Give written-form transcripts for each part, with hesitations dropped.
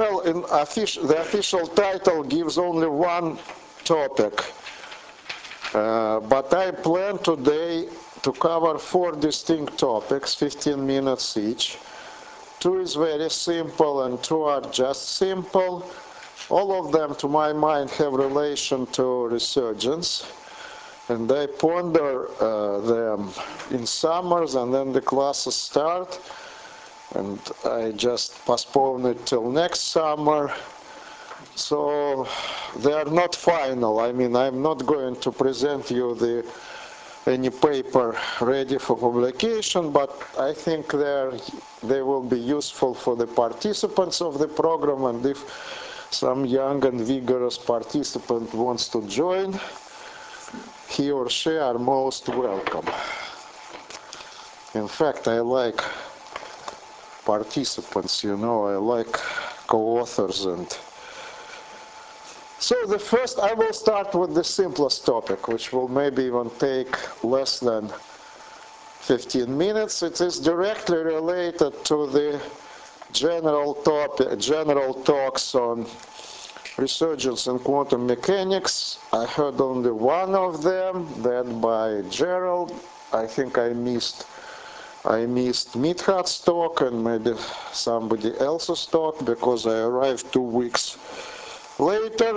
Well, the official title gives only one topic, but I plan today to cover 4 distinct topics, 15 minutes each. 2 is very simple and 2 are just simple. All of them, to my mind, have relation to resurgence, and I ponder them in summers, and then the classes start, and I just postpone it till next summer. So they are not final. I mean, I'm not going to present you any paper ready for publication, but I think they will be useful for the participants of the program, and if some young and vigorous participant wants to join, he or she are most welcome. In fact, I like participants, I like co-authors. And so I will start with the simplest topic, which will maybe even take less than 15 minutes. It is directly related to the general talks on resurgence in quantum mechanics. I heard only one of them, that by Gerald. I think I missed Mithat's talk and maybe somebody else's talk because I arrived 2 weeks later.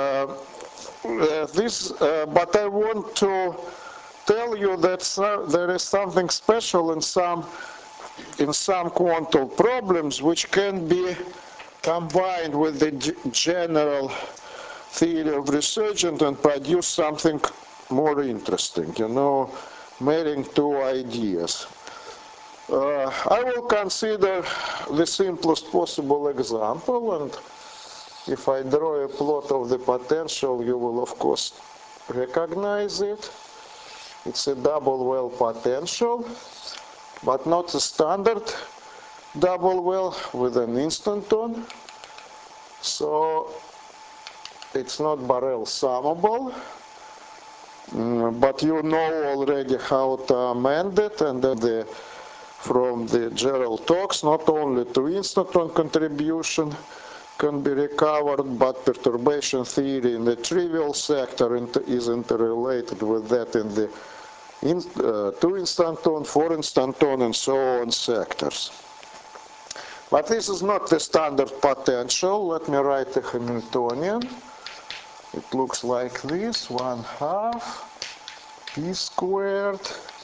But I want to tell you that there is something special in some quantum problems which can be combined with the general theory of resurgence and produce something more interesting, marrying 2 ideas. I will consider the simplest possible example, and if I draw a plot of the potential, you will of course recognize it. It's a double well potential, but not a standard double well with an instanton. So it's not Borel summable, but you know already how to amend it, and then from the Gerald talks, not only to instanton contribution can be recovered, but perturbation theory in the trivial sector is interrelated with that in the 2 instanton, 4 instanton, and so on sectors. But this is not the standard potential. Let me write the Hamiltonian. It looks like this: 1/2 p squared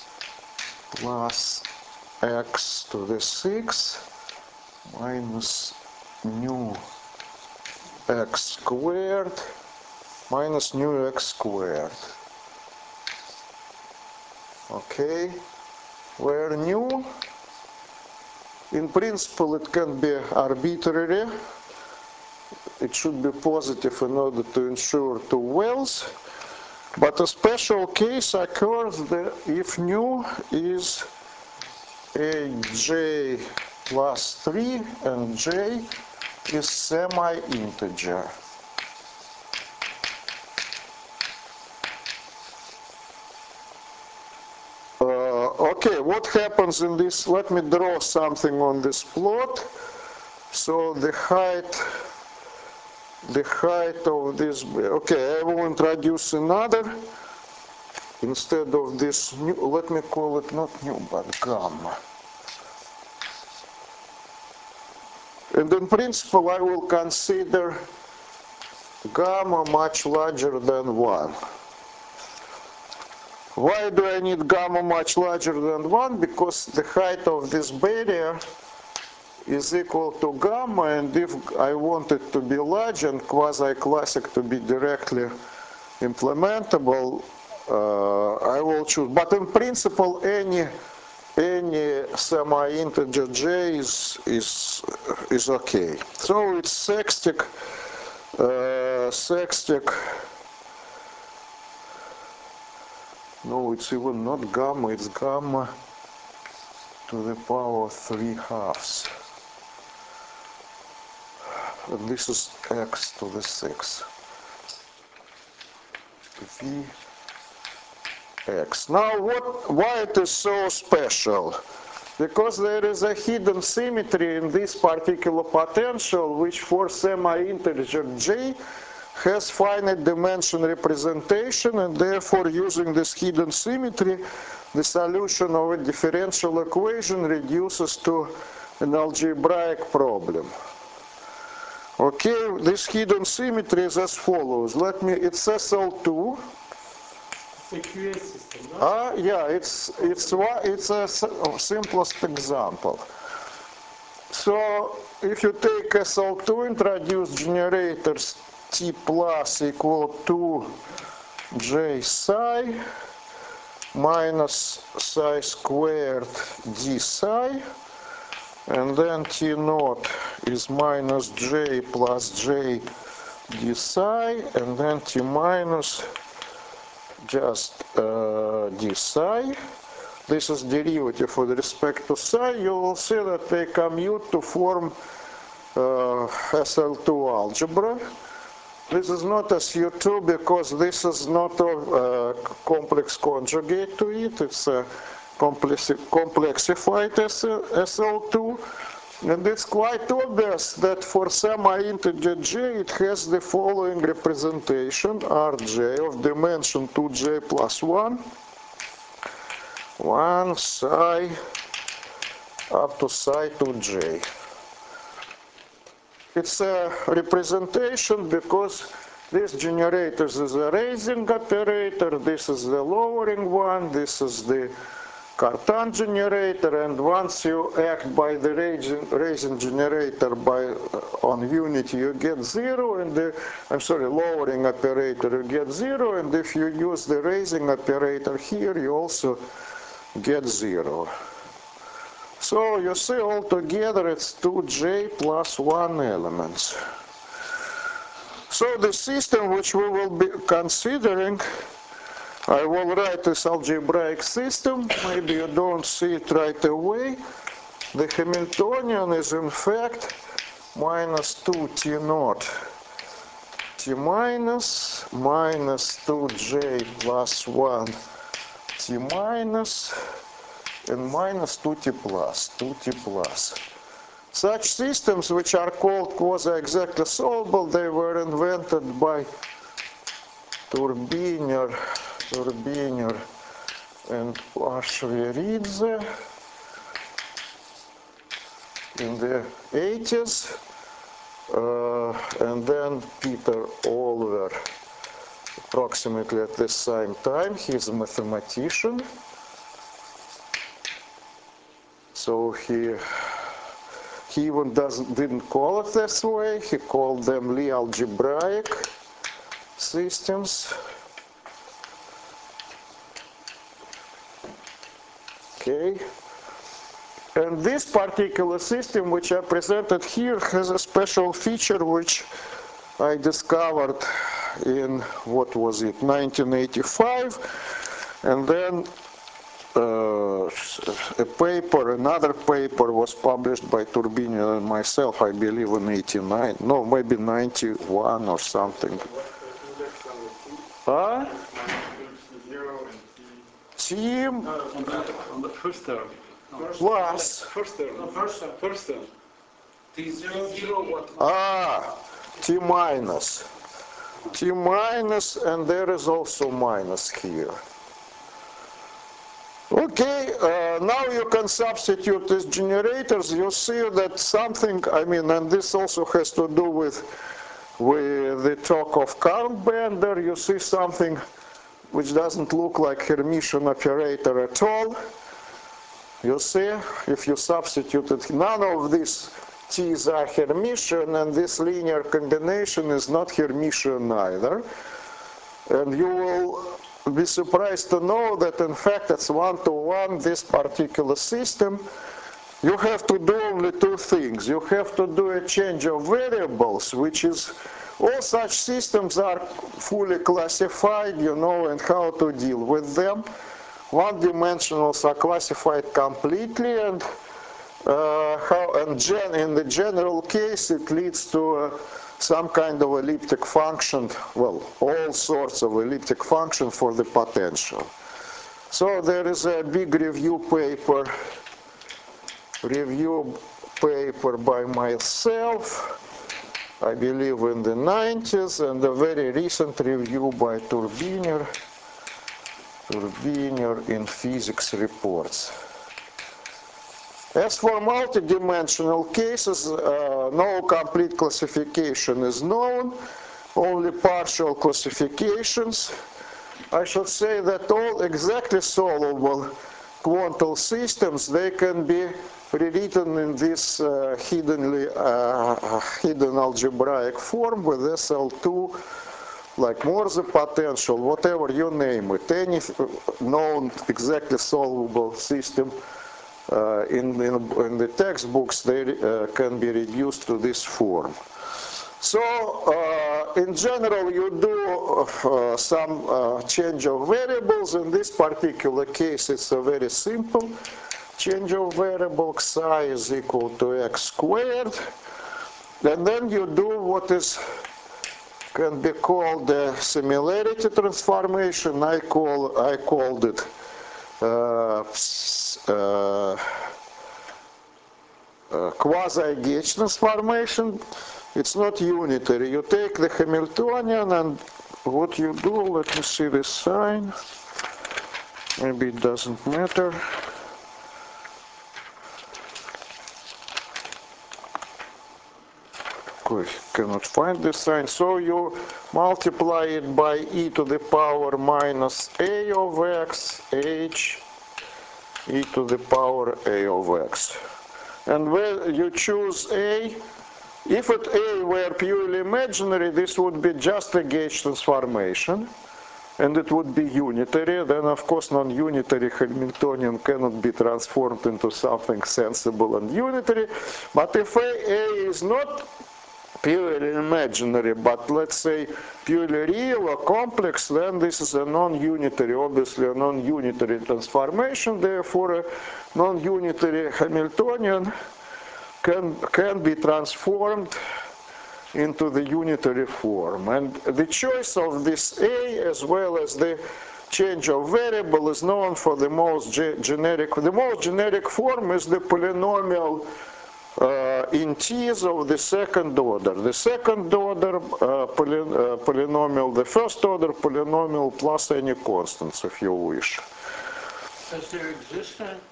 plus x to the 6 minus nu x squared minus nu x squared. Okay, where nu, in principle, it can be arbitrary. It should be positive in order to ensure 2 wells, but a special case occurs if nu is a j plus 3 and j is semi-integer. Okay, what happens in this? Let me draw something on this plot. So the height of this, okay, I will introduce another. Instead of this nu, let me call it not nu, but gamma. And in principle, I will consider gamma much larger than 1. Why do I need gamma much larger than 1? Because the height of this barrier is equal to gamma, and if I want it to be large and quasi-classic to be directly implementable, I will choose. But in principle, any semi-integer j is okay. So it's sextic. No, it's even not gamma, it's gamma to the power of 3/2. And this is x to the 6. Vx. Now why it is so special? Because there is a hidden symmetry in this particular potential, which for semi-integer j has finite dimension representation, and therefore using this hidden symmetry, the solution of a differential equation reduces to an algebraic problem. Okay, this hidden symmetry is as follows. It's SL2. It's a QA system, no? Yeah, it's a simplest example. So if you take SL2, introduce generators T plus equal to J psi minus psi squared d psi, and then T naught is minus J plus J d psi, and then T minus just d psi. This is derivative with respect to psi. You will see that they commute to form SL2 algebra. This is not SU2 because this is not a complex conjugate to it. It's a complexified SL2. And it's quite obvious that for semi-integer j, it has the following representation, Rj of dimension 2j plus 1 psi up to psi 2j. It's a representation because this generator is a raising operator, this is the lowering one, this is the Cartan generator, and once you act by the raising generator on unity, you get 0, and the lowering operator, you get 0, and if you use the raising operator here, you also get 0. So you see altogether it's 2j plus 1 elements. So the system which we will be considering, I will write this algebraic system. Maybe you don't see it right away. The Hamiltonian is in fact minus 2t naught t minus 2j plus 1 t minus and minus 2t plus. Such systems, which are called quasi-exactly solvable, they were invented by Turbiner and Ashveridze in the 80s, and then Peter Olver approximately at the same time. He's a mathematician, so he even didn't call it this way. He called them Lie algebraic systems. Okay, and this particular system which I presented here has a special feature which I discovered in, what was it, 1985, and then another paper was published by Turbiner and myself, I believe in 89, no, maybe 91 or something. Huh? T on the first term. plus First term. First term. T0 what? T minus, and there is also minus here. Okay, now you can substitute these generators. You see that something, and this also has to do with the talk of Karl Bender. You see something which doesn't look like Hermitian operator at all. You see, if you substitute it, none of these T's are Hermitian, and this linear combination is not Hermitian either. And you will be surprised to know that in fact it's one-to-one, this particular system. You have to do only two things. You have to do a change of variables, which is, all such systems are fully classified, and how to deal with them. One-dimensionals are classified completely, and in the general case it leads to some kind of elliptic function, well, all sorts of elliptic function for the potential. So there is a big review paper review paper by myself, I believe in the 90s, and a very recent review by Turbiner in Physics Reports. As for multidimensional cases, no complete classification is known, only partial classifications. I should say that all exactly solvable quantum systems, they can be rewritten in this hidden algebraic form with SL2, like Morse potential, whatever you name it. Any known exactly solvable system in the textbooks, they can be reduced to this form. So, in general, you do some change of variables. In this particular case, it's a very simple change of variable. Psi is equal to x squared. And then you do what can be called the similarity transformation. I called it quasi-gauge transformation. It's not unitary. You take the Hamiltonian, and what you do, let me see the sign. Maybe it doesn't matter. I cannot find the sign. So you multiply it by e to the power minus a of x, h, e to the power a of x. And when you choose a, if at a were purely imaginary, this would be just a gauge transformation, and it would be unitary. Then, of course, non-unitary Hamiltonian cannot be transformed into something sensible and unitary. But if a is not purely imaginary, but let's say purely real or complex, then this is a non-unitary, obviously a non-unitary transformation. Therefore, a non-unitary Hamiltonian can be transformed into the unitary form. And the choice of this A as well as the change of variable is known for the most generic. The most generic form is the polynomial in T's of the second order. The second order polynomial, the first order polynomial plus any constants, if you wish. Does there exist a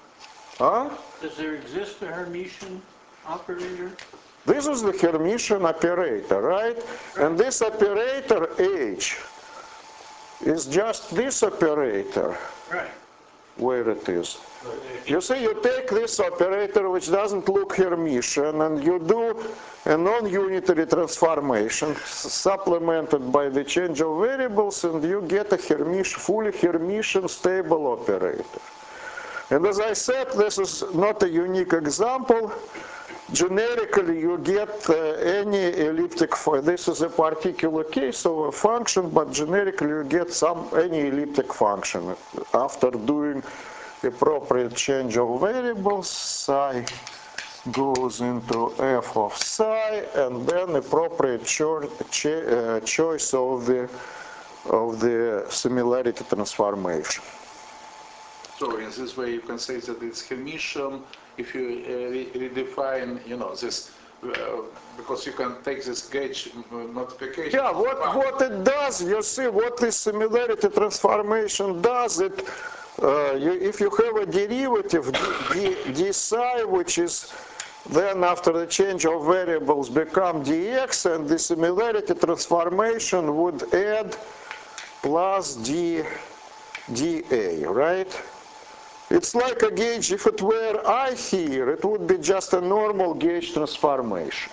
Hermitian operator? This is the Hermitian operator, right? And this operator H is just this operator. Right. Where it is. You see, you take this operator which doesn't look Hermitian, and you do a non-unitary transformation supplemented by the change of variables, and you get a fully Hermitian stable operator. And as I said, this is not a unique example. Generically, you get any elliptic function. This is a particular case of a function, but generically you get any elliptic function after doing the appropriate change of variables. Psi goes into f of psi, and then appropriate choice of the similarity transformation. So in this way, you can say that it's Hermitian if you redefine, this, because you can take this gauge multiplication. Yeah, what it does, you see, what this similarity transformation does, if you have a derivative d psi, which is then after the change of variables become dx, and the similarity transformation would add plus dA, right? It's like a gauge. If it were I here, it would be just a normal gauge transformation.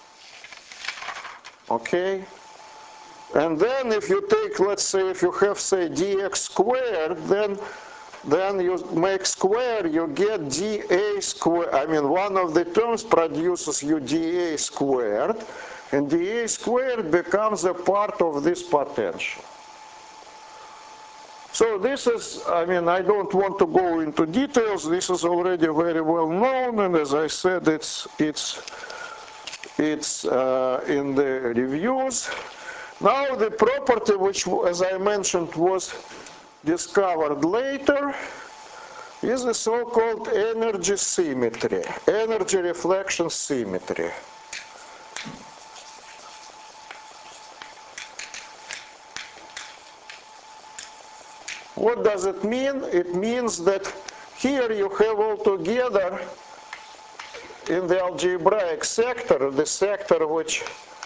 Okay? And then if you take, let's say, if you have, say, dx squared, then you make square, you get dA squared. I mean, one of the terms produces you dA squared, and dA squared becomes a part of this potential. So this is, I mean, I don't want to go into details. This is already very well known, and as I said, it's in the reviews. Now the property which, as I mentioned, was discovered later, is the so-called energy symmetry, energy reflection symmetry. What does it mean? It means that here you have altogether in the algebraic sector, the sector which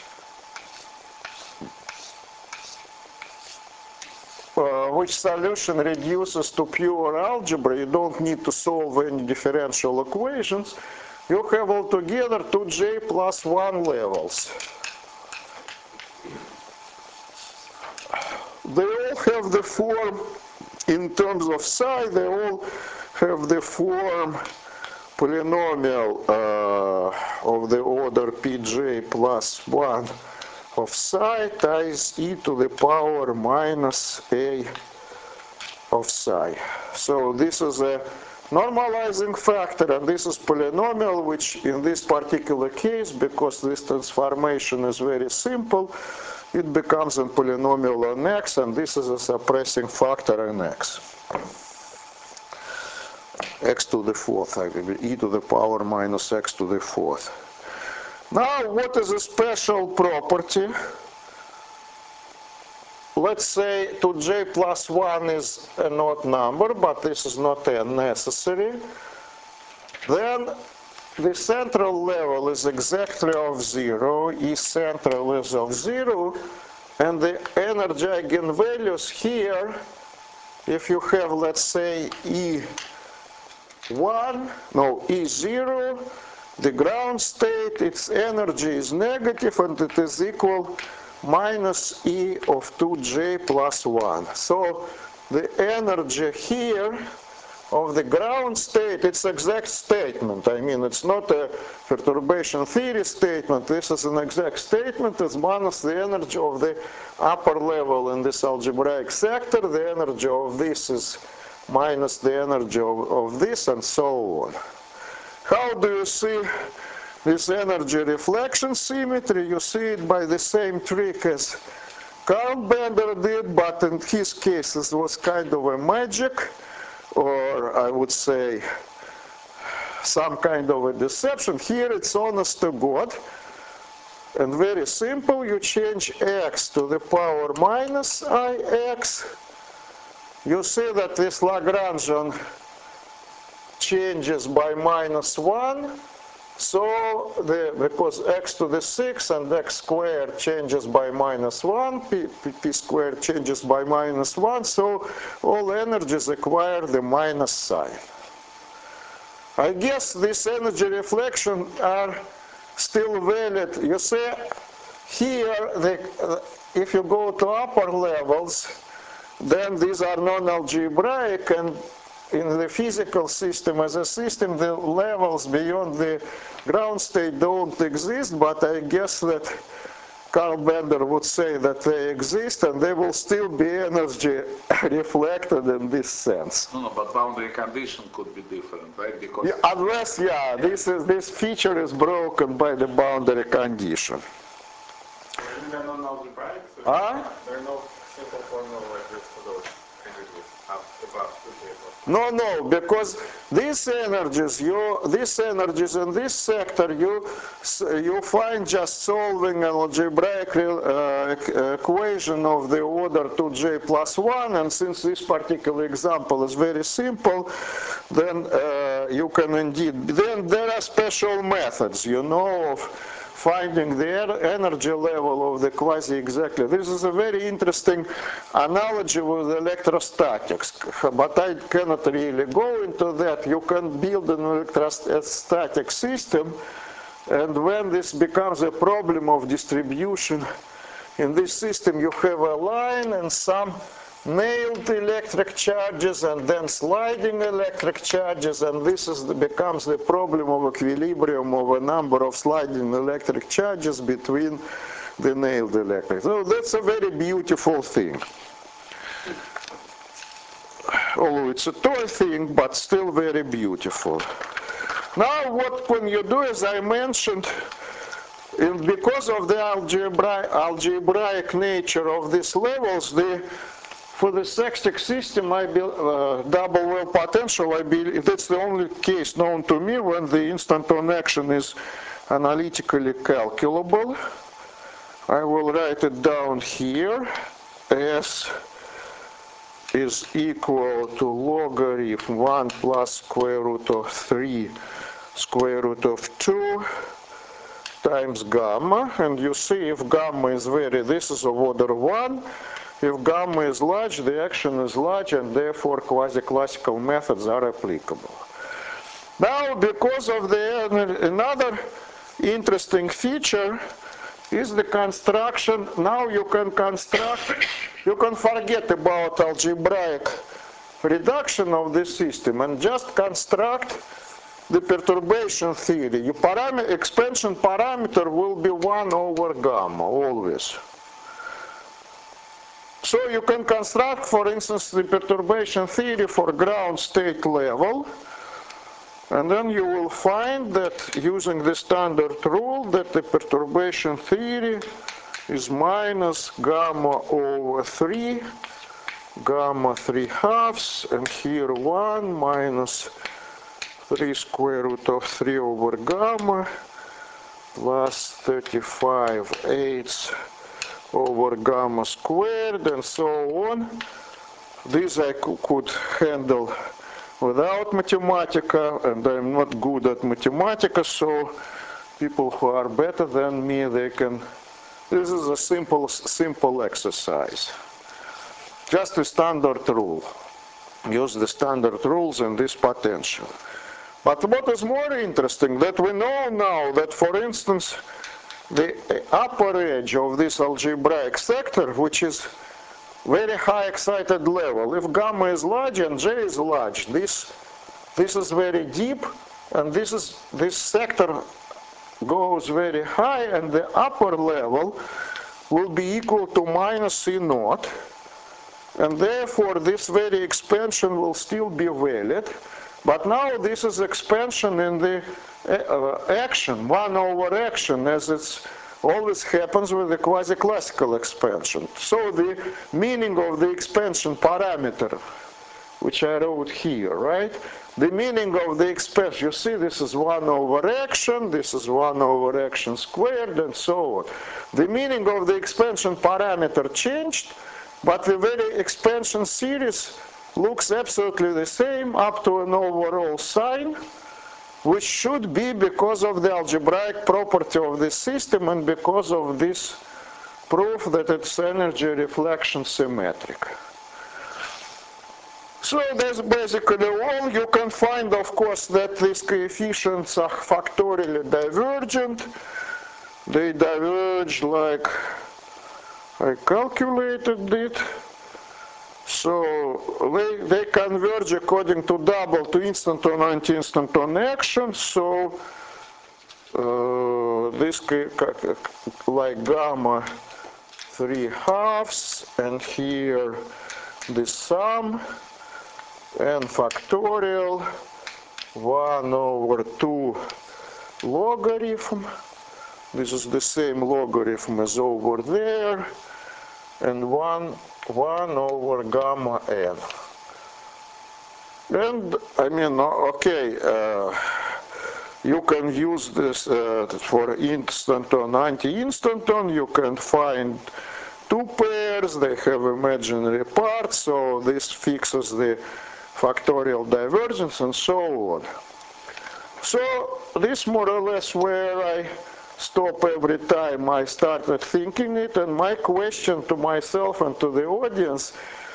solution reduces to pure algebra. You don't need to solve any differential equations. You have altogether 2j plus 1 levels. They all have the form, in terms of psi, they all have the form polynomial of the order pj plus 1 of psi times e to the power minus a of psi. So this is a normalizing factor, and this is polynomial, which in this particular case, because this transformation is very simple, it becomes a polynomial on x, and this is a suppressing factor in x. X to the fourth, e to the power minus x to the fourth. Now, what is a special property? Let's say 2j plus 1 is an odd number, but this is not necessary. Then the central level is exactly of 0, E central is of 0, and the energy eigenvalues here, if you have, let's say, E1, no, E0, the ground state, its energy is negative, and it is equal minus E of 2j plus 1. So the energy here of the ground state, it's exact statement. I mean, it's not a perturbation theory statement. This is an exact statement. It's minus the energy of the upper level in this algebraic sector. The energy of this is minus the energy of this, and so on. How do you see this energy reflection symmetry? You see it by the same trick as Carl Bender did, but in his case it was kind of a magic, or I would say some kind of a deception. Here it's honest to God, and very simple. You change x to the power minus ix. You see that this Lagrangian changes by minus 1, so because x to the 6 and x squared changes by minus 1, p squared changes by minus 1, so all energies acquire the minus sign. I guess this energy reflection are still valid. You see, here, if you go to upper levels, then these are non-algebraic, and in the physical system as a system, the levels beyond the ground state don't exist, but I guess that Carl Bender would say that they exist, and they will still be energy reflected in this sense. No, but boundary condition could be different, right? Because Yeah, unless, this feature is broken by the boundary condition. Isn't there no algebraic? There are no simple formula like this for those energies above 2j plus 1. No, because these energies in this sector, you find just solving an algebraic equation of the order 2j plus 1, and since this particular example is very simple, then you can indeed, then there are special methods, of finding the energy level of the quasi-exactly. This is a very interesting analogy with electrostatics, but I cannot really go into that. You can build an electrostatic system, and when this becomes a problem of distribution in this system, you have a line and some nailed electric charges and then sliding electric charges, and this becomes the problem of equilibrium of a number of sliding electric charges between the nailed electric. So that's a very beautiful thing. Although it's a toy thing, but still very beautiful. Now what can you do, as I mentioned, because of the algebraic nature of these levels, For the sextic system, double well potential, I believe that's the only case known to me when the instanton action is analytically calculable. I will write it down here. S is equal to logarithm 1 plus square root of 3 square root of 2 times gamma, and you see if gamma is this is of order 1. If gamma is large, the action is large, and therefore quasi-classical methods are applicable. Now, because of another interesting feature is the construction. Now you can forget about algebraic reduction of this system and just construct the perturbation theory. Your expansion parameter will be 1 over gamma, always. So you can construct, for instance, the perturbation theory for ground state level, and then you will find that using the standard rule that the perturbation theory is minus gamma over 3, gamma 3 halves, and here 1 minus 3 square root of 3 over gamma plus 35/8 over gamma squared, and so on. This I could handle without Mathematica, and I'm not good at Mathematica, so people who are better than me, they can. This is a simple exercise. Just a standard rule. Use the standard rules and this potential. But what is more interesting, that we know now that, for instance, the upper edge of this algebraic sector, which is very high excited level, if gamma is large and J is large, this is very deep, and this sector goes very high, and the upper level will be equal to minus E naught, and therefore this very expansion will still be valid. But now this is expansion in the action, 1 over action, as it always happens with the quasi-classical expansion. So the meaning of the expansion parameter, which I wrote here, right? The meaning of the expansion, you see this is 1 over action, this is 1 over action squared, and so on. The meaning of the expansion parameter changed, but the very expansion series looks absolutely the same up to an overall sign, which should be because of the algebraic property of the system and because of this proof that it's energy reflection symmetric. So that's basically all. You can find, of course, that these coefficients are factorially divergent. They diverge like I calculated it. So they converge according to double to instanton anti-instanton action. So this like gamma 3 halves, and here the sum n factorial 1 over 2 logarithm. This is the same logarithm as over there, and 1 over gamma n. And I mean, okay, you can use this for instanton, anti-instanton. You can find two pairs, they have imaginary parts, so this fixes the factorial divergence and so on. So this more or less where I stop every time I started thinking it, and my question to myself and to the audience,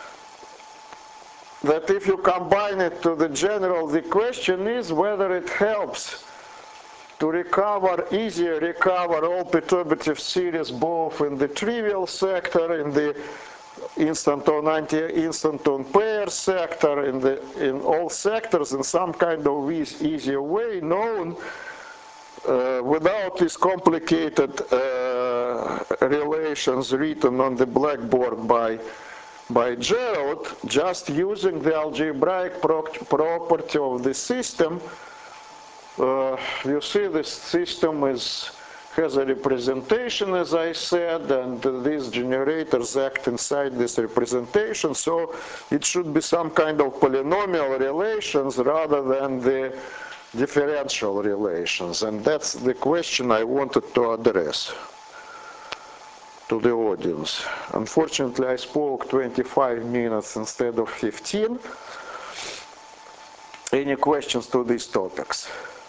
that if you combine it to the general, the question is whether it helps to easier recover all perturbative series both in the trivial sector, in the instanton, anti-instanton pair sector, in all sectors in some kind of easier way known without these complicated relations written on the blackboard by Gerald, just using the algebraic property of the system. You see this system is has a representation, as I said, and these generators act inside this representation, so it should be some kind of polynomial relations rather than the differential relations, and that's the question I wanted to address to the audience. Unfortunately, I spoke 25 minutes instead of 15. Any questions to these topic?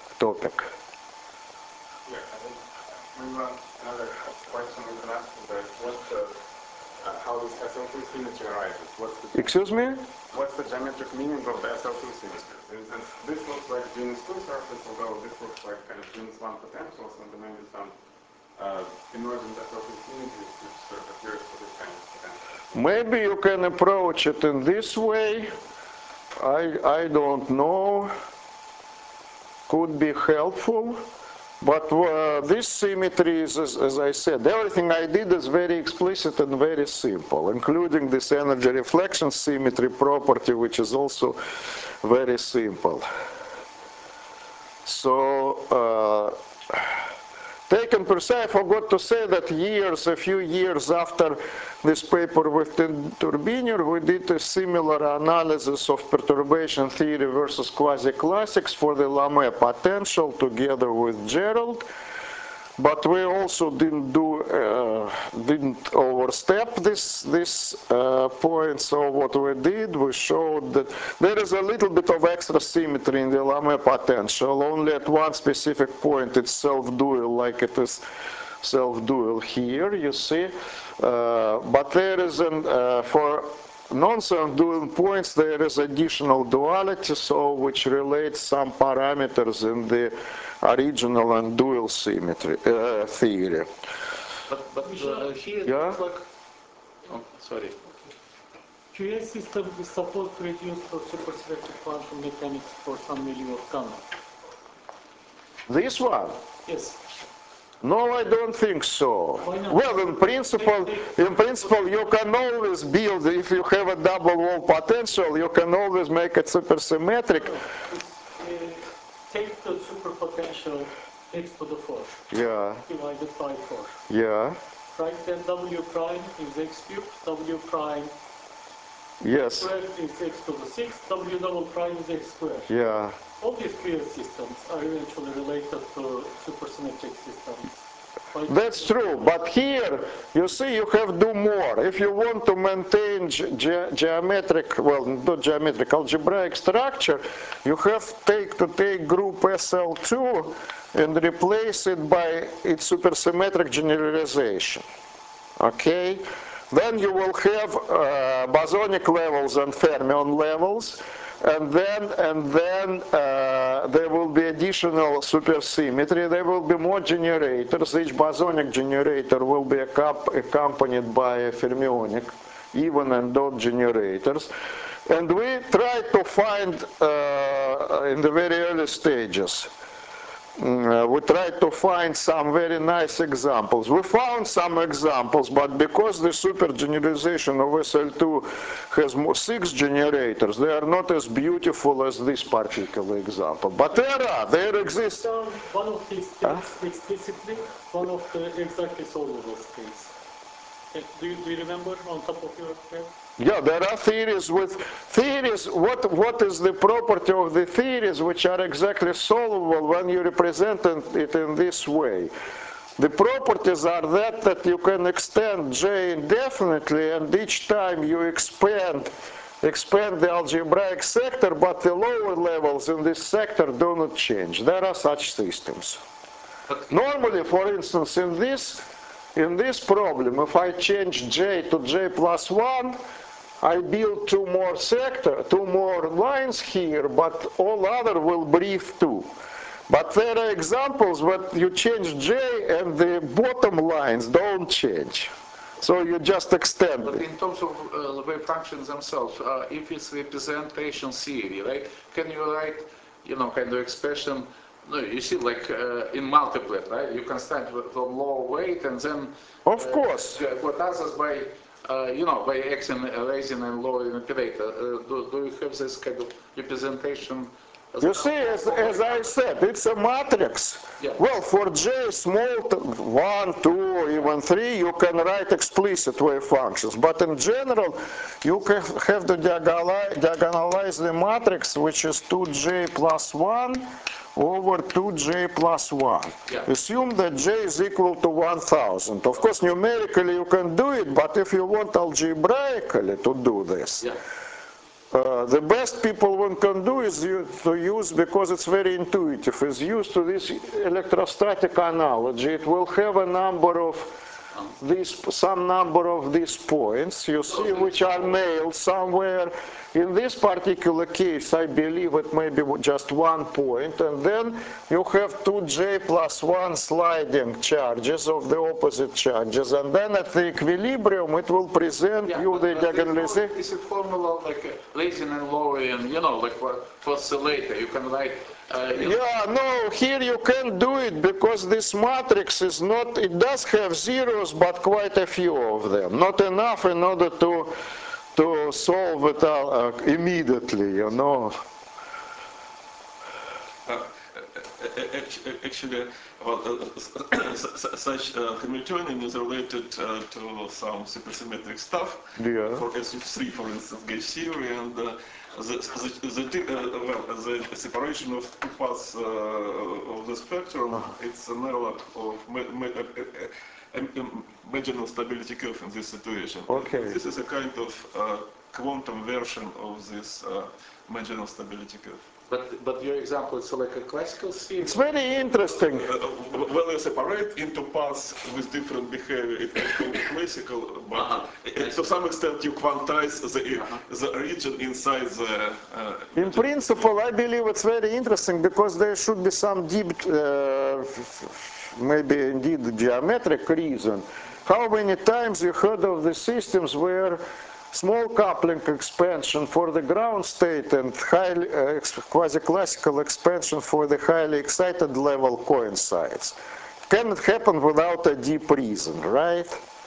Yeah, another question we can ask is that how this SL2 symmetry arises? Excuse me? What's the geometric meaning of the SL2 symmetry? For instance, this looks like genus 2 surface, although this looks like kind of genus 1 potentials, and there may be some emergent SL2 symmetries which sort of appears for this kind of potential. Maybe you can approach it in this way. I don't know. Could be helpful. But this symmetry is, as I said, everything I did is very explicit and very simple, including this energy reflection symmetry property, which is also very simple. So, taken per se, I forgot to say that a few years after this paper with Turbiner, we did a similar analysis of perturbation theory versus quasi-classics for the Lamé potential together with Gerald. But we also didn't overstep this point. So what we did, we showed that there is a little bit of extra symmetry in the Lamé potential. Only at one specific point it's self-dual, like it is self-dual here, you see. But there is for non-self-dual points there is additional duality, so which relates some parameters in the original and dual symmetry theory. But here Yeah? it's like, oh, sorry. QS system is supposed to reduce for supersymmetric quantum mechanics for some value of gamma. This one? Yes. No, I don't think so. Why not? Well, in principle, you can always build, if you have a double wall potential, you can always make it supersymmetric. Take the superpotential x to the 4 Yeah, divided by 4. yeah, Right, then W prime is x cubed, W prime yes, squared is x to the 6, W double prime is x squared. yeah. All these QS systems are eventually related to supersymmetric systems. That's true, but here, you see, you have to do more. If you want to maintain geometric, well, not geometric, algebraic structure, you have to take group SL2 and replace it by its supersymmetric generalization. Okay? Then you will have bosonic levels and fermion levels, and then there will be additional supersymmetry. There will be more generators. Each bosonic generator will be accompanied by a fermionic, even and odd generators. And we try to find in the very early stages. We tried to find some very nice examples. We found some examples, but because the super generalization of SL2 has 6 generators, they are not as beautiful as this particular example. But there exist. One of these states explicitly, one of the exactly solvable states. Do you remember on top of your head? Yeah, there are theories with theories. What is the property of the theories which are exactly solvable when you represent it in this way? The properties are that you can extend J indefinitely, and each time you expand the algebraic sector, but the lower levels in this sector do not change. There are such systems. Normally, for instance, in this problem, if I change J to J plus 1, I build two more lines here, but all other will breathe too. But there are examples where you change J and the bottom lines don't change. So you just extend But it. in terms of the wave functions themselves, if it's representation theory, right? Can you write, kind of expression? No, you see, like in multiplet, right? You can start from low weight and then Of course. what others by by x and raising and lowering operator. Do you have this kind of representation You see, as I said, it's a matrix. Yeah. Well, for J small 1, 2, or even 3, you can write explicit wave functions. But in general, you have to diagonalize the matrix, which is 2J plus 1 over 2J plus 1. Yeah. Assume that J is equal to 1000. Of course, numerically you can do it, but if you want algebraically to do this, Yeah. the best people one can do is to use, because it's very intuitive, is use to this electrostatic analogy. It will have a number of some number of these points, you see, which are nailed somewhere. In this particular case, I believe it may be just 1 point, and then you have 2J plus 1 sliding charges of the opposite charges, and then at the equilibrium it will present you the diagonalization. Is it formula like Lasin and Lorentz, like for oscillator? You can write. Yeah, no, here you can't do it because this matrix is not, it does have zeros, but quite a few of them. Not enough in order to solve it immediately, you know. Actually, such Hamiltonian is related to some supersymmetric stuff. Yeah. For SU3, for instance, gauge theory, and the separation of two paths of the spectrum, it's an analog of marginal stability curve in this situation. Okay. This is a kind of quantum version of this marginal stability curve. But your example is like a classical theory. It's very interesting. When you separate into paths with different behavior, it can be classical, but to some extent you quantize the region inside the... In principle, I believe it's very interesting because there should be some deep, maybe indeed geometric reason. How many times you heard of the systems where small coupling expansion for the ground state and highly quasi-classical expansion for the highly excited level coincides? Cannot happen without a deep reason, right?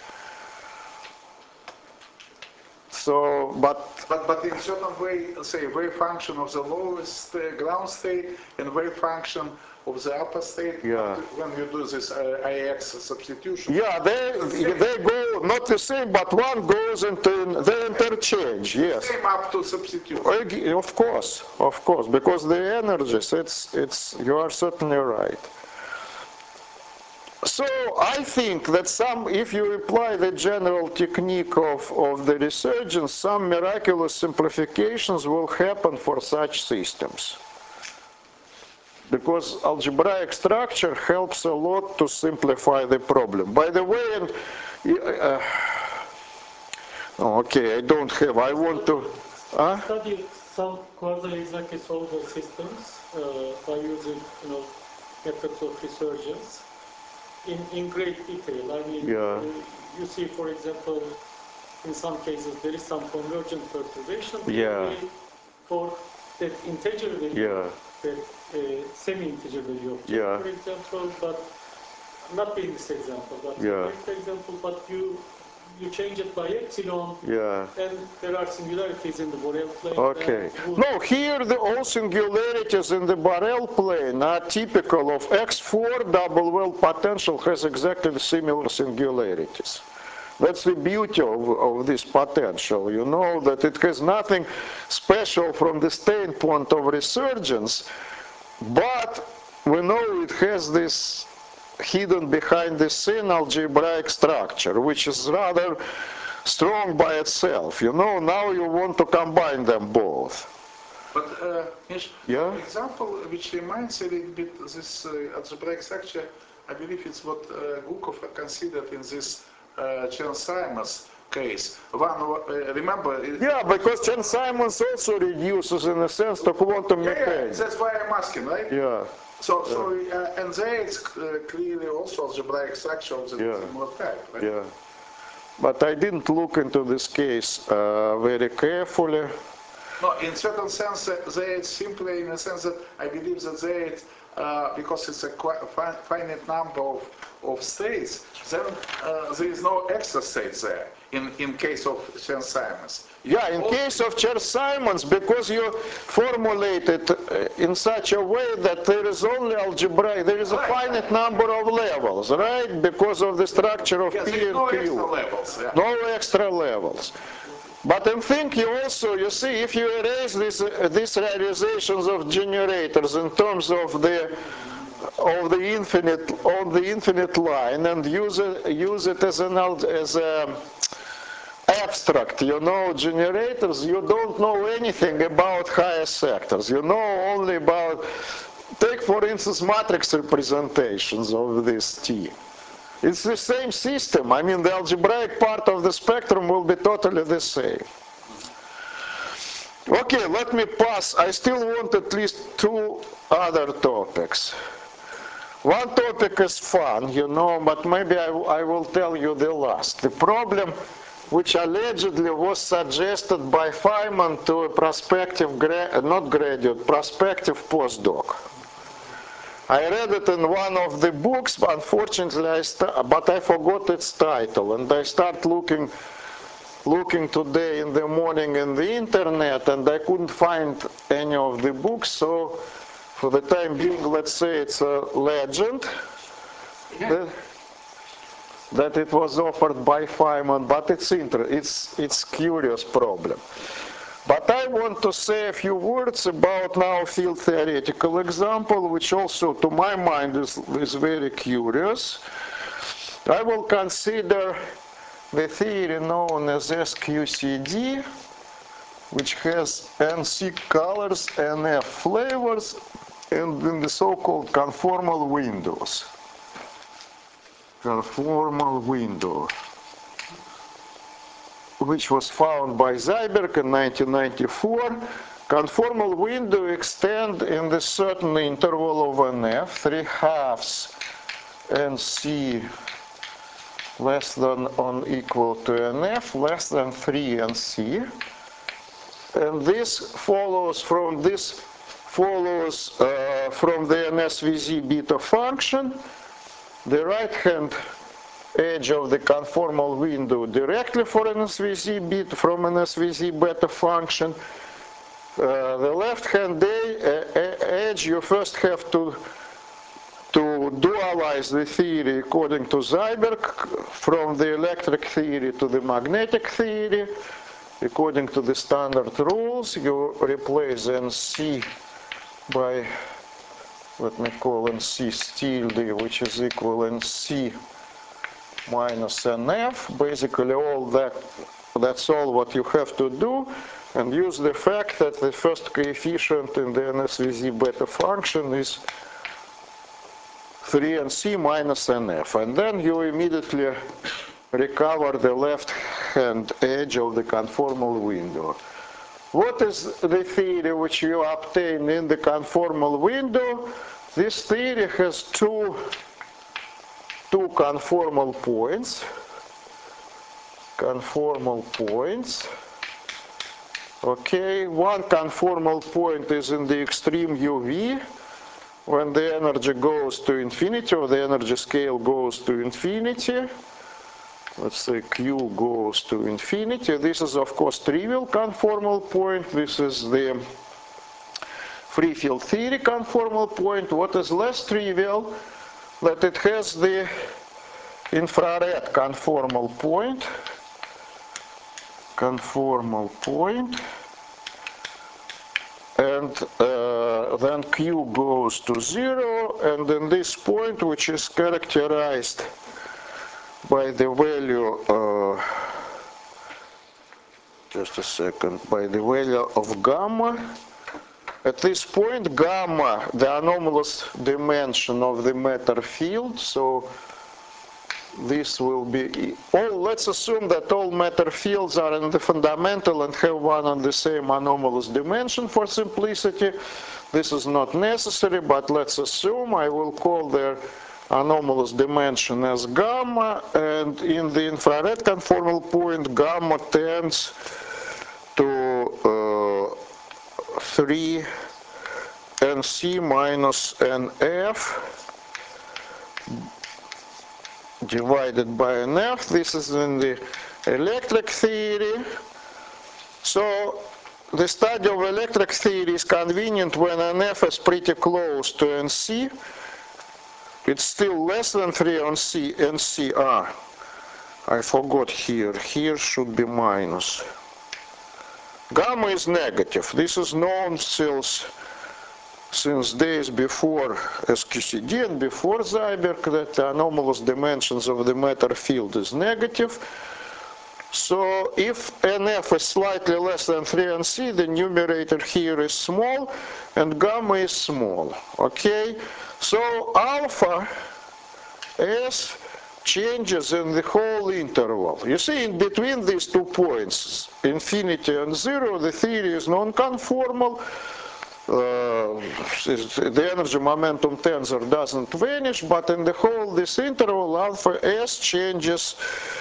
So, but in certain way, say wave function of the lowest ground state and wave function of the upper state, yeah. When you do this IX substitution. Yeah, they go not the same, but one goes into the interchange. Yes. Same up to substitution. Of course, because the energies, you are certainly right. So I think that if you apply the general technique of the resurgence, some miraculous simplifications will happen for such systems. Because algebraic structure helps a lot to simplify the problem. By the way, okay, I want to... Study some quasi-exactly solvable systems by using, methods of resurgence in great detail. I mean, you see, for example, in some cases there is some convergent perturbation. For that integer value, that semi-integer value of J, for example, but not being this example, but for example, but you change it by epsilon, and there are singularities in the Borel plane. Okay. No, here all singularities in the Borel plane are typical of X4 double well potential has exactly similar singularities. That's the beauty of this potential, that it has nothing special from the standpoint of resurgence, but we know it has this hidden behind the scene algebraic structure, which is rather strong by itself. Now you want to combine them both. But, for example, which reminds a little bit this algebraic structure, I believe it's what Gukov considered in this Chern-Simons case. Remember? Because Chern-Simons also reduces, in a sense, to quantum mechanics. That's why I'm asking, right? Yeah. And there it's clearly also algebraic structure of the similar type, right? Yeah. But I didn't look into this case very carefully. No, in certain sense, they simply in a sense that I believe that they, because it's a finite number of states, then there is no extra state there in case of Chern-Simons. Yeah, in case of Chern-Simons, because you formulate it in such a way that there is only algebraic, there is a finite number of levels, right? Because of the structure of P and no Q. extra levels. Yeah. No extra levels. But in thinking also, you see, if you erase these realizations of generators in terms of the infinite line and use it as an abstract, you know, generators, you don't know anything about higher sectors. You know only about, take for instance matrix representations of this T. It's the same system. I mean, the algebraic part of the spectrum will be totally the same. Okay, let me pass. I still want at least two other topics. One topic is fun, you know, but maybe I will tell you the last. The problem which allegedly was suggested by Feynman to a prospective, prospective postdoc. I read it in one of the books, but unfortunately but I forgot its title, and I start looking today in the morning in the internet, and I couldn't find any of the books, so for the time being, let's say it's a legend that it was offered by Feynman, but it's curious problem. But I want to say a few words about now field theoretical example, which also to my mind is very curious. I will consider the theory known as SQCD, which has NC colors, NF flavors, and in the so-called conformal windows. Conformal window, which was found by Zyberg in 1994. Conformal window extend in the certain interval of NF, 3/2 NC less than or equal to NF, less than 3 NC. And this follows from the NSVZ beta function. The right-hand edge of the conformal window directly for NSVZ beta from NSVZ beta function. The left-hand edge, you first have to dualize the theory according to Zyberg from the electric theory to the magnetic theory. According to the standard rules, you replace NC by, let me call NC tilde, which is equal NC minus NF. Basically that's all what you have to do, and use the fact that the first coefficient in the NSVZ beta function is 3NC minus NF, and then you immediately recover the left-hand edge of the conformal window. What is the theory which you obtain in the conformal window? This theory has two conformal points. Okay, one conformal point is in the extreme UV, when the energy goes to infinity, or the energy scale goes to infinity. Let's say Q goes to infinity. This is of course trivial conformal point. This is the free field theory conformal point. What is less trivial, that it has the infrared conformal point. And then Q goes to 0, and in this point, which is characterized by the value, by the value of gamma. At this point, gamma, the anomalous dimension of the matter field, so this will be, let's assume that all matter fields are in the fundamental and have one and the same anomalous dimension for simplicity. This is not necessary, but let's assume. I will call their anomalous dimension as gamma, and in the infrared conformal point, gamma tends to 3 NC minus NF divided by NF. This is in the electric theory. So the study of electric theory is convenient when NF is pretty close to NC. It's still less than 3 on NC. I forgot here. Here should be minus. Gamma is negative. This is known since days before SQCD and before Zyberg, that the anomalous dimensions of the matter field is negative. So if NF is slightly less than 3 NC, the numerator here is small and gamma is small. Okay? So alpha S changes in the whole interval. You see, in between these 2 points, infinity and 0, the theory is non-conformal. The energy momentum tensor doesn't vanish, but in the whole this interval, alpha S changes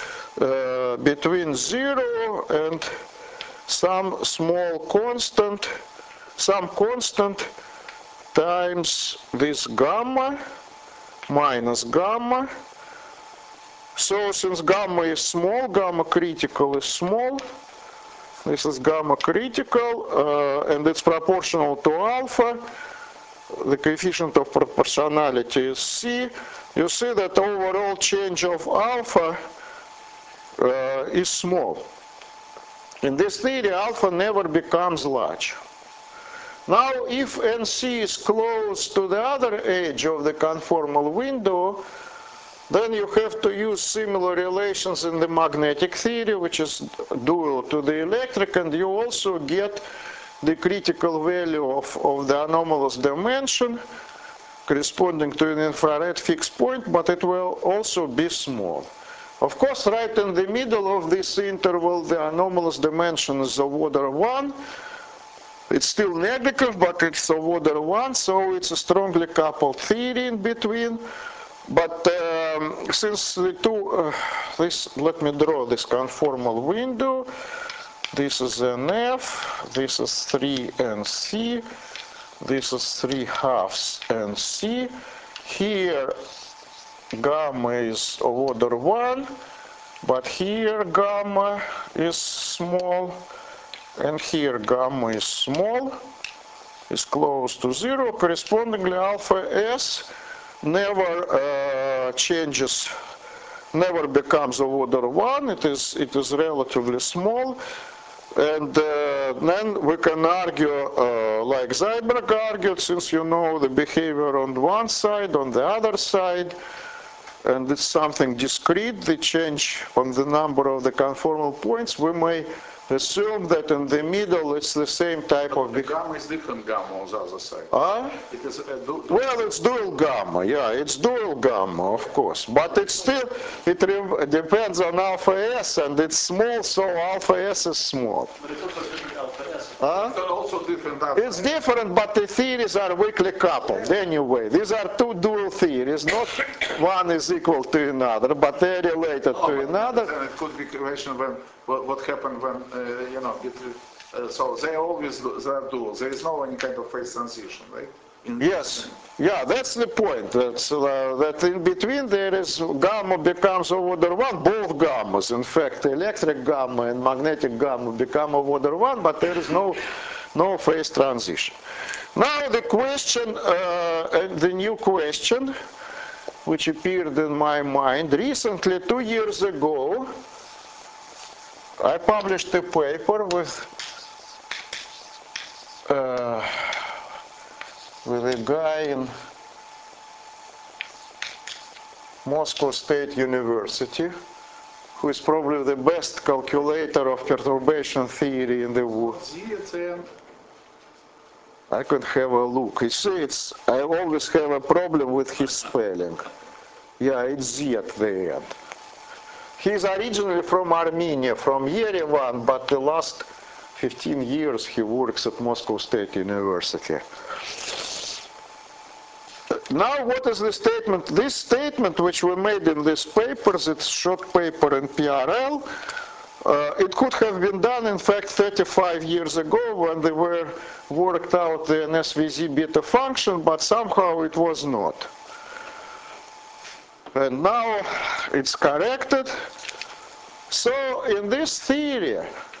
between 0 and some small constant, some constant times this gamma minus gamma. So since gamma is small, gamma critical is small. This is gamma critical, and it's proportional to alpha. The coefficient of proportionality is C. You see that overall change of alpha is small. In this theory, alpha never becomes large. Now, if NC is close to the other edge of the conformal window, then you have to use similar relations in the magnetic theory, which is dual to the electric, and you also get the critical value of the anomalous dimension corresponding to an infrared fixed point, but it will also be small. Of course, right in the middle of this interval, the anomalous dimension is of order 1. It's still negative, but it's of order 1, so it's a strongly coupled theory in between. But since the two, let me draw this conformal window. This is NF, this is 3 NC, this is 3 halves NC. Here gamma is of order 1, but here gamma is small, and here gamma is small, is close to 0. Correspondingly, alpha S never changes, never becomes of order 1. It is relatively small, and then we can argue like Zyberg argued, since you know the behavior on one side, on the other side, and it's something discrete, the change on the number of the conformal points, we may assume that in the middle it's the same type of behavior. Gamma is different gamma on the other side. It is well, it's dual gamma, yeah, it's dual gamma, of course, but it's still, it depends on alpha S, and it's small, so alpha S is small. But it's also different alpha S. It's also different alpha. It's different, but the theories are weakly coupled anyway. These are two dual theories, not one is equal to another, but they're related to another. Then it could be question when what happened when you know so they always they are dual. There is no any kind of phase transition, right? Yes, yeah, that's the point. That's, that in between there is gamma becomes of order 1, both gammas. In fact, electric gamma and magnetic gamma become of order 1, but there is no phase transition. Now the question, the new question, which appeared in my mind recently, 2 years ago, I published a paper with a guy in Moscow State University, who is probably the best calculator of perturbation theory in the world. I could have a look. You see, I always have a problem with his spelling. Yeah, it's Z at the end. He's originally from Armenia, from Yerevan, but the last 15 years he works at Moscow State University. Now what is the statement? This statement which we made in these papers, it's short paper in PRL, It could have been done, in fact, 35 years ago when they were worked out the NSVZ beta function, but somehow it was not. And now it's corrected. So in this theory,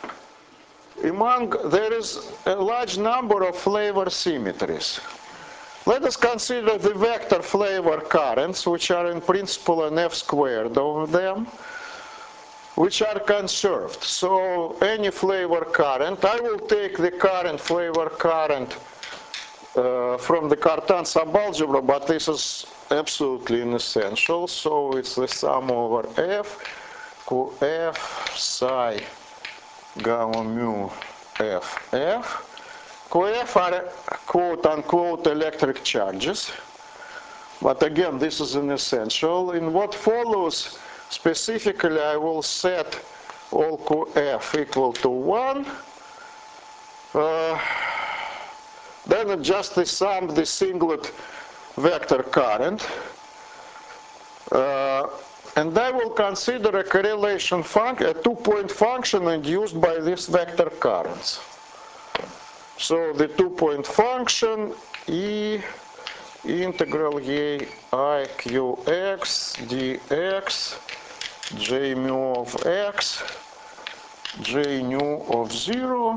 there is a large number of flavor symmetries. Let us consider the vector flavor currents, which are in principle an f squared of them, which are conserved. So any flavor current, I will take the current flavor current from the Cartan subalgebra, but this is absolutely inessential. So it's the sum over f qf psi gamma mu ff. Qf are quote-unquote electric charges, but again, this is an essential. In what follows, specifically, I will set all Qf equal to 1. Then it just sum the singlet vector current. And I will consider a correlation function, a two-point function induced by these vector currents. So the two-point function E integral A I Q x dx J mu of x J nu of 0.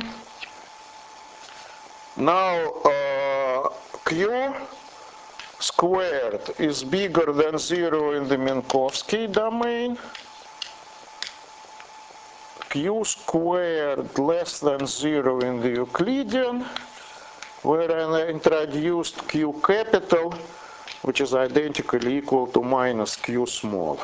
Now Q squared is bigger than 0 in the Minkowski domain. Q squared less than 0 in the Euclidean, where I introduced Q capital, which is identically equal to minus Q small.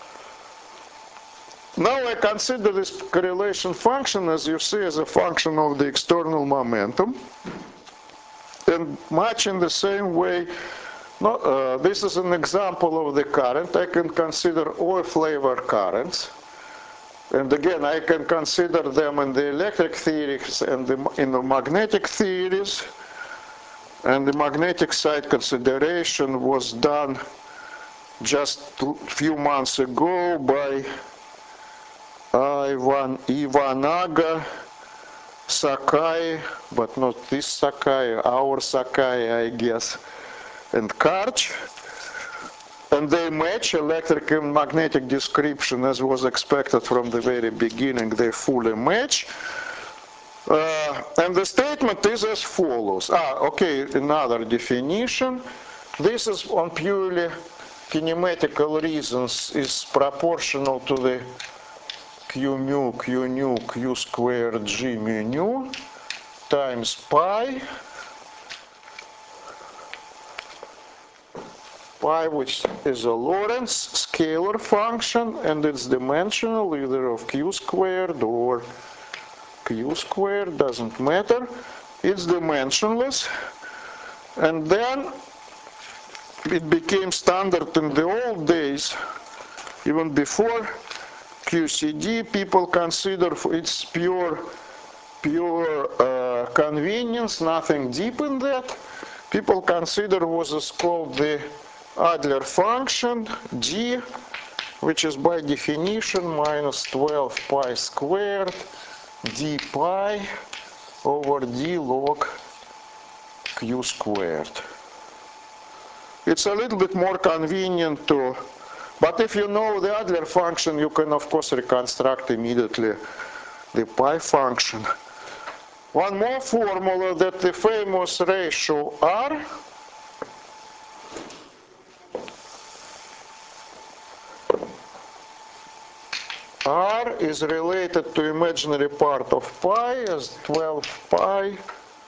Now I consider this correlation function, as you see, as a function of the external momentum. And much in the same way, this is an example of the current. I can consider all flavor currents. And again, I can consider them in the electric theories and in the magnetic theories. And the magnetic side consideration was done just a few months ago by Ivanaga, Sakai, but not this Sakai, our Sakai, I guess, and Karch. And they match electric and magnetic description as was expected from the very beginning. They fully match. And the statement is as follows. Okay, another definition. This is on purely kinematical reasons is proportional to the Q mu, Q nu, Q squared G mu nu times pi. Pi, which is a Lorentz scalar function, and it's dimensional either of Q squared or Q squared, doesn't matter. It's dimensionless. And then it became standard in the old days, even before QCD, people consider it's pure convenience, nothing deep in that. People consider what is called the Adler function, G, which is by definition minus 12 pi squared d pi over d log Q squared. It's a little bit more convenient to, but if you know the Adler function, you can of course reconstruct immediately the pi function. One more formula, that the famous ratio R is related to imaginary part of pi as 12 pi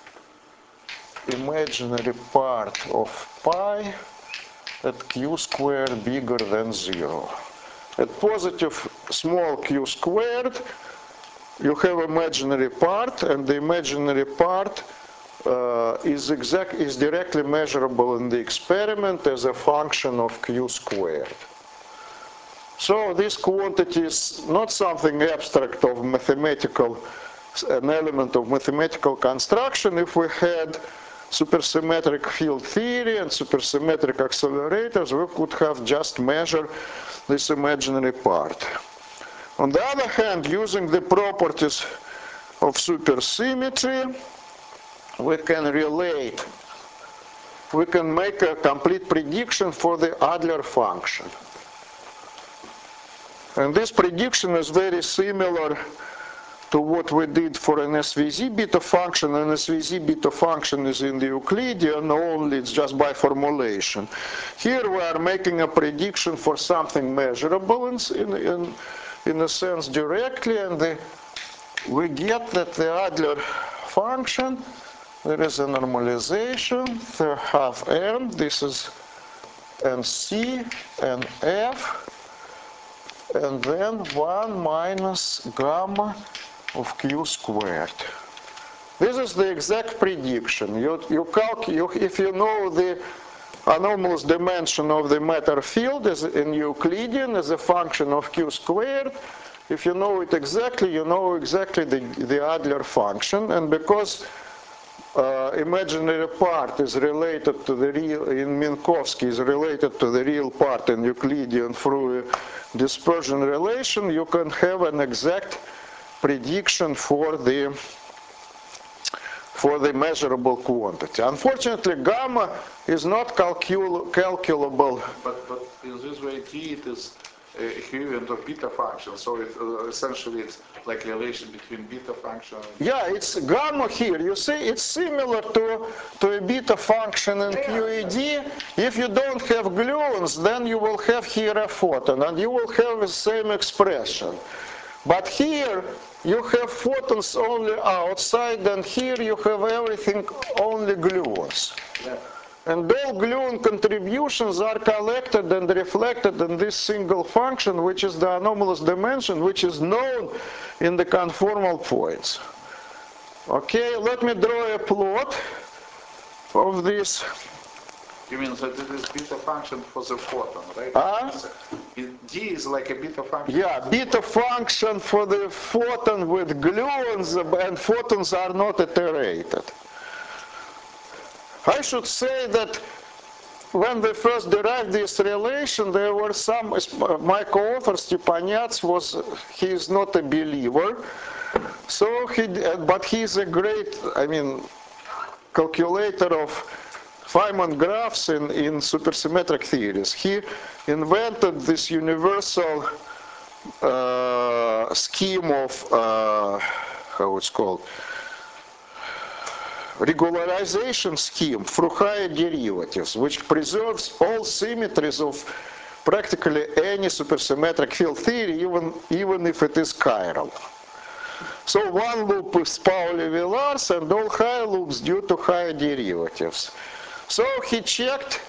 imaginary part of pi at Q squared bigger than 0. At positive small q squared, you have imaginary part, and the imaginary part is directly measurable in the experiment as a function of Q squared. So this quantity is not something abstract of mathematical, an element of mathematical construction. If we had supersymmetric field theory and supersymmetric accelerators, we could have just measured this imaginary part. On the other hand, using the properties of supersymmetry, we can make a complete prediction for the Adler function. And this prediction is very similar to what we did for an SVZ beta function. An SVZ beta function is in the Euclidean only, it's just by formulation. Here we are making a prediction for something measurable in a sense directly, and we get that the Adler function, there is a normalization, there half n, this is nc and f, and then 1 minus gamma of q squared. This is the exact prediction. If you know the anomalous dimension of the matter field is in Euclidean as a function of q squared, if you know it exactly, you know exactly the Adler function, and because imaginary part is related to the real, in Minkowski is related to the real part in Euclidean through a dispersion relation, you can have an exact prediction for the measurable quantity. Unfortunately, gamma is not calculable. But in this way, t it is equivalent of beta function, so essentially it's like a relation between beta function and... Yeah, it's gamma here. You see, it's similar to a beta function in QED. If you don't have gluons, then you will have here a photon, and you will have the same expression. But here, you have photons only outside, and here you have everything only gluons. Yeah. And all gluon contributions are collected and reflected in this single function, which is the anomalous dimension, which is known in the conformal points. Okay, let me draw a plot of this. You mean that it is beta function for the photon, right? D is like a beta function. Yeah, beta function for the photon with gluons, and photons are not iterated. I should say that when they first derived this relation, there were some, my co-author Stepanets he is not a believer, so but he's a great, calculator of Feynman graphs in supersymmetric theories. He invented this universal scheme of, how it's called, regularization scheme through higher derivatives, which preserves all symmetries of practically any supersymmetric field theory, even if it is chiral. So one loop is Pauli-Villars and all higher loops due to higher derivatives. So he checked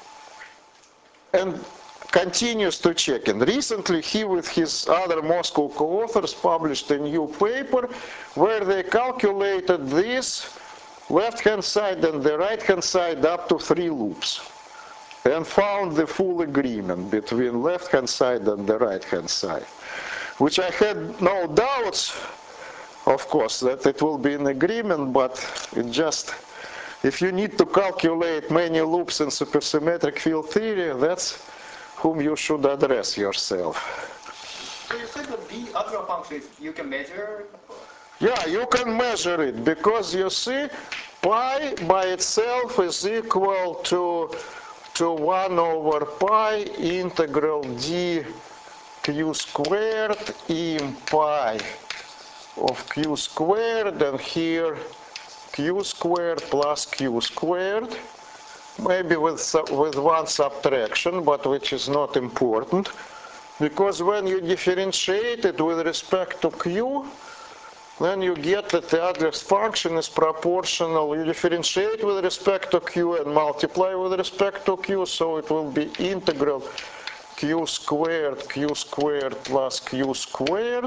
and continues to check. And recently he, with his other Moscow co-authors, published a new paper where they calculated this left-hand side and the right-hand side up to 3 loops, and found the full agreement between left-hand side and the right-hand side, which I had no doubts, of course, that it will be an agreement, but it just, if you need to calculate many loops in supersymmetric field theory, that's whom you should address yourself. So you said that the Adler function you can measure? Yeah, you can measure it, because you see, pi by itself is equal to 1 over pi integral d q squared im pi of q squared, and here q squared plus q squared, maybe with one subtraction, but which is not important, because when you differentiate it with respect to q, then you get that the Adler's function is proportional. You differentiate with respect to q and multiply with respect to q, so it will be integral q squared plus q squared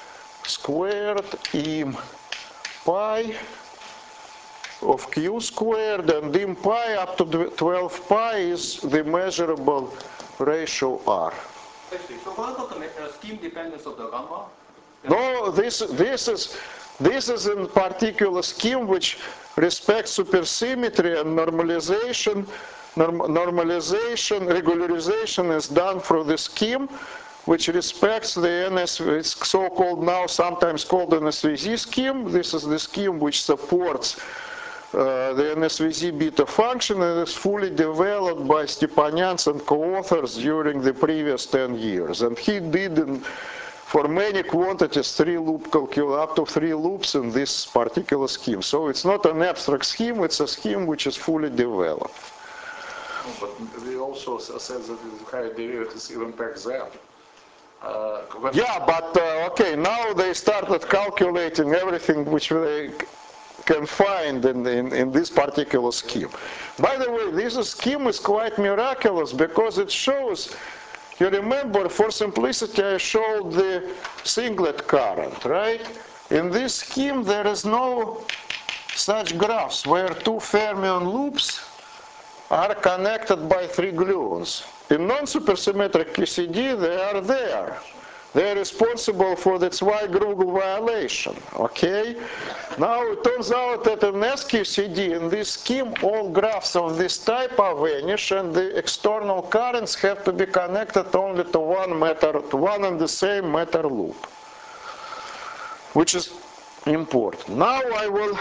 im pi of q squared, and im pi up to 12 pi is the measurable ratio r. So what about the scheme dependence of the gamma? No, this is in particular scheme which respects supersymmetry, and normalization, regularization is done through the scheme which respects the NS, it's so-called now sometimes called NSVZ scheme. This is the scheme which supports the NSVZ beta function, and is fully developed by Stepanyan and co-authors during the previous 10 years. And he did for many quantities up to 3 loops in this particular scheme. So it's not an abstract scheme, it's a scheme which is fully developed. But we also said that the higher derivatives even back then. Yeah, but okay, now they started calculating everything which they can find in this particular scheme. By the way, this scheme is quite miraculous because it shows, you remember, for simplicity I showed the singlet current, right? In this scheme there is no such graphs where 2 fermion loops are connected by 3 gluons. In non-supersymmetric QCD they are there. They are responsible for the Zweig-Rugel violation, okay? Now it turns out that in SQCD, in this scheme, all graphs of this type are vanished and the external currents have to be connected only to one and the same matter loop, which is important. Now I will...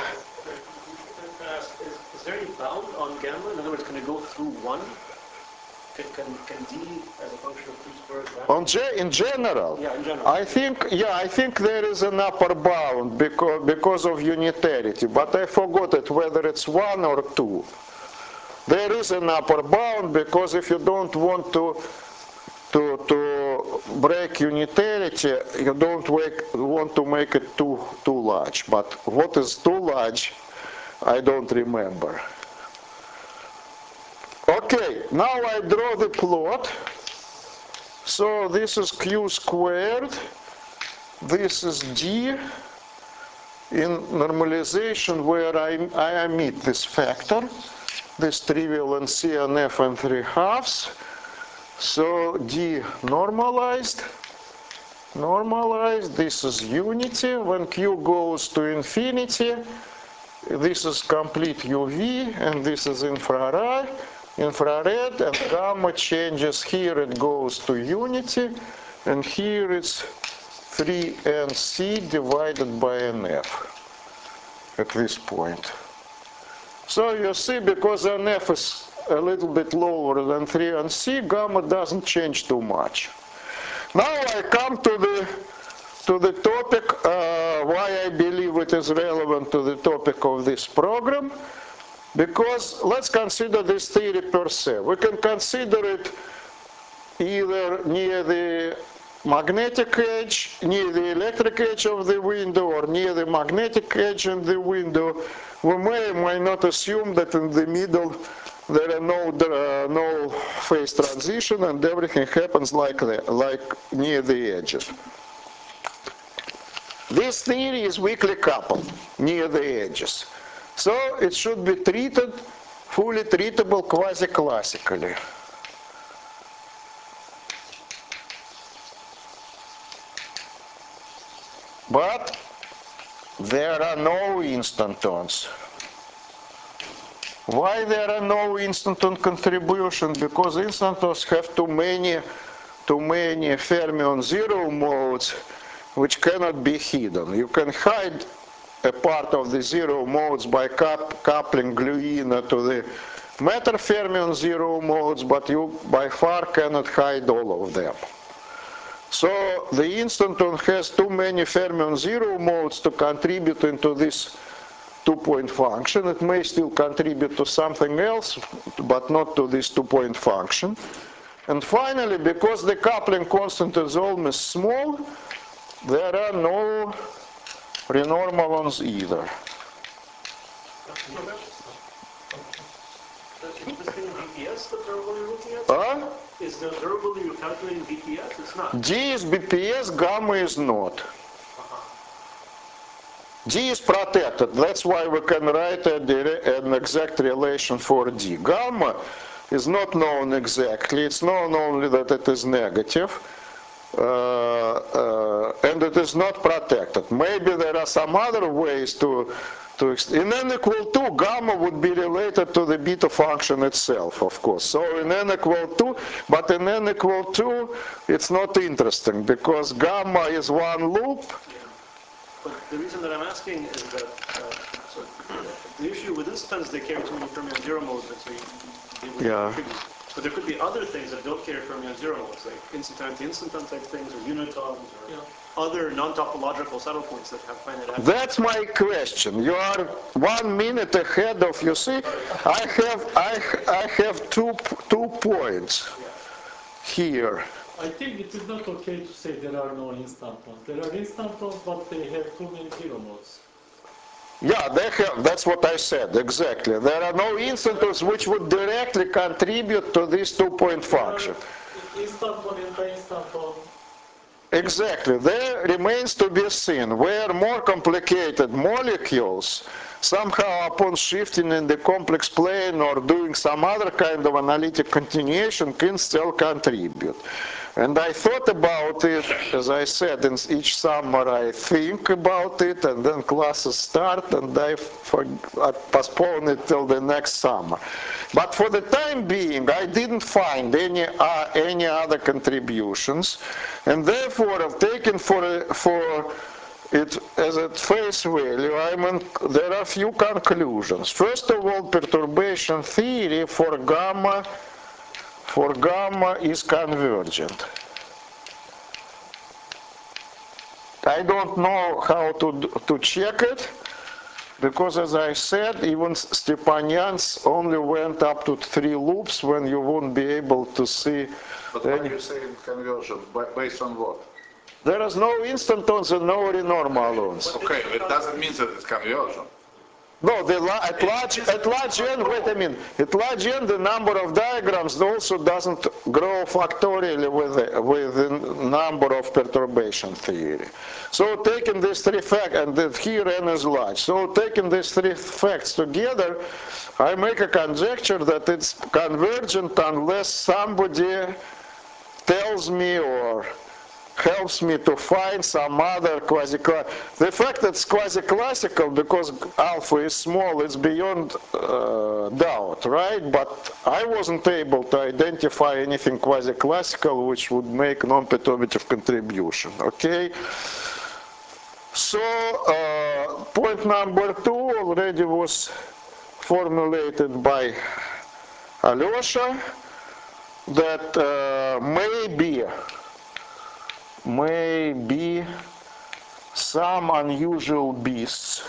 Is there any bound on gamma? In other words, can it go through 1? Can D as a function of 2 squared? In general, yeah, in general. I think there is an upper bound because of unitarity, but I forgot it whether it's 1 or 2. There is an upper bound because if you don't want to break unitarity, you don't want to make it too large. But what is too large, I don't remember. Okay, now I draw the plot. So this is Q squared, this is D in normalization where I omit this factor, this trivial and C and F and 3/2. So D normalized, this is unity. When Q goes to infinity, this is complete UV and this is infrared, and gamma changes. Here it goes to unity, and here it's 3NC divided by NF at this point. So you see, because NF is a little bit lower than 3NC, gamma doesn't change too much. Now I come to the topic, why I believe it is relevant to the topic of this program. Because let's consider this theory per se. We can consider it either near the magnetic edge, near the electric edge of the window, or near the magnetic edge in the window. We may or may not assume that in the middle there are no phase transition and everything happens like near the edges. This theory is weakly coupled near the edges. So it should be treated, fully treatable quasi-classically. But there are no instantons. Why there are no instanton contributions? Because instantons have too many fermion zero modes which cannot be hidden. You can hide a part of the zero modes by coupling gluina to the matter fermion zero modes, but you by far cannot hide all of them. So the instanton has too many fermion zero modes to contribute into this two-point function. It may still contribute to something else, but not to this two-point function. And finally, because the coupling constant is almost small, there are no renormalons either. Is this thing in BPS, the durable you're looking at? Is the durable you're calculating BPS? It's not. D is BPS, gamma is not. D is protected, that's why we can write an exact relation for D. Gamma is not known exactly, it's known only that it is negative. And it is not protected. Maybe there are some other ways to In n equal 2, gamma would be related to the beta function itself, of course. So in n equal 2, but in n equal 2, it's not interesting because gamma is one loop. But the reason that I'm asking is that so the issue with instantons, they carry too many fermi on zero modes, and so they would contribute. But there could be other things that don't carry fermi on zero modes, like instanton-to-instanton type things, or unitons, or other non-topological saddle points that have finite access. That's my question. You are 1 minute ahead of, you see, I have two points here. I think it is not okay to say there are no instantons. There are instantons, but they have too many zero modes. Yeah, they have, that's what I said, exactly. There are no instantons which would directly contribute to this two-point function. Instanton and bi-instanton. Exactly. There remains to be seen where more complicated molecules somehow upon shifting in the complex plane or doing some other kind of analytic continuation can still contribute. And I thought about it, as I said, in each summer I think about it, and then classes start, and I postpone it till the next summer. But for the time being, I didn't find any other contributions, and therefore I've taken for it as at face value. There are few conclusions. First of all, perturbation theory for gamma is convergent. I don't know how to check it, because as I said, even Stepanyan's only went up to 3 loops when you won't be able to see. But why are you saying convergent? Based on what? There is no instantons and no renormals. Okay, it doesn't mean that it's convergent. No, at large n, wait a minute, at large n the number of diagrams also doesn't grow factorially with the number of perturbation theory. So taking these 3 facts, and here n is large, so taking these 3 facts together, I make a conjecture that it's convergent unless somebody tells me or helps me to find some other quasi-classical. The fact that it's quasi-classical because alpha is small is beyond doubt, right? But I wasn't able to identify anything quasi-classical which would make non-perturbative contribution, okay? So point number 2 already was formulated by Alyosha, that maybe some unusual beasts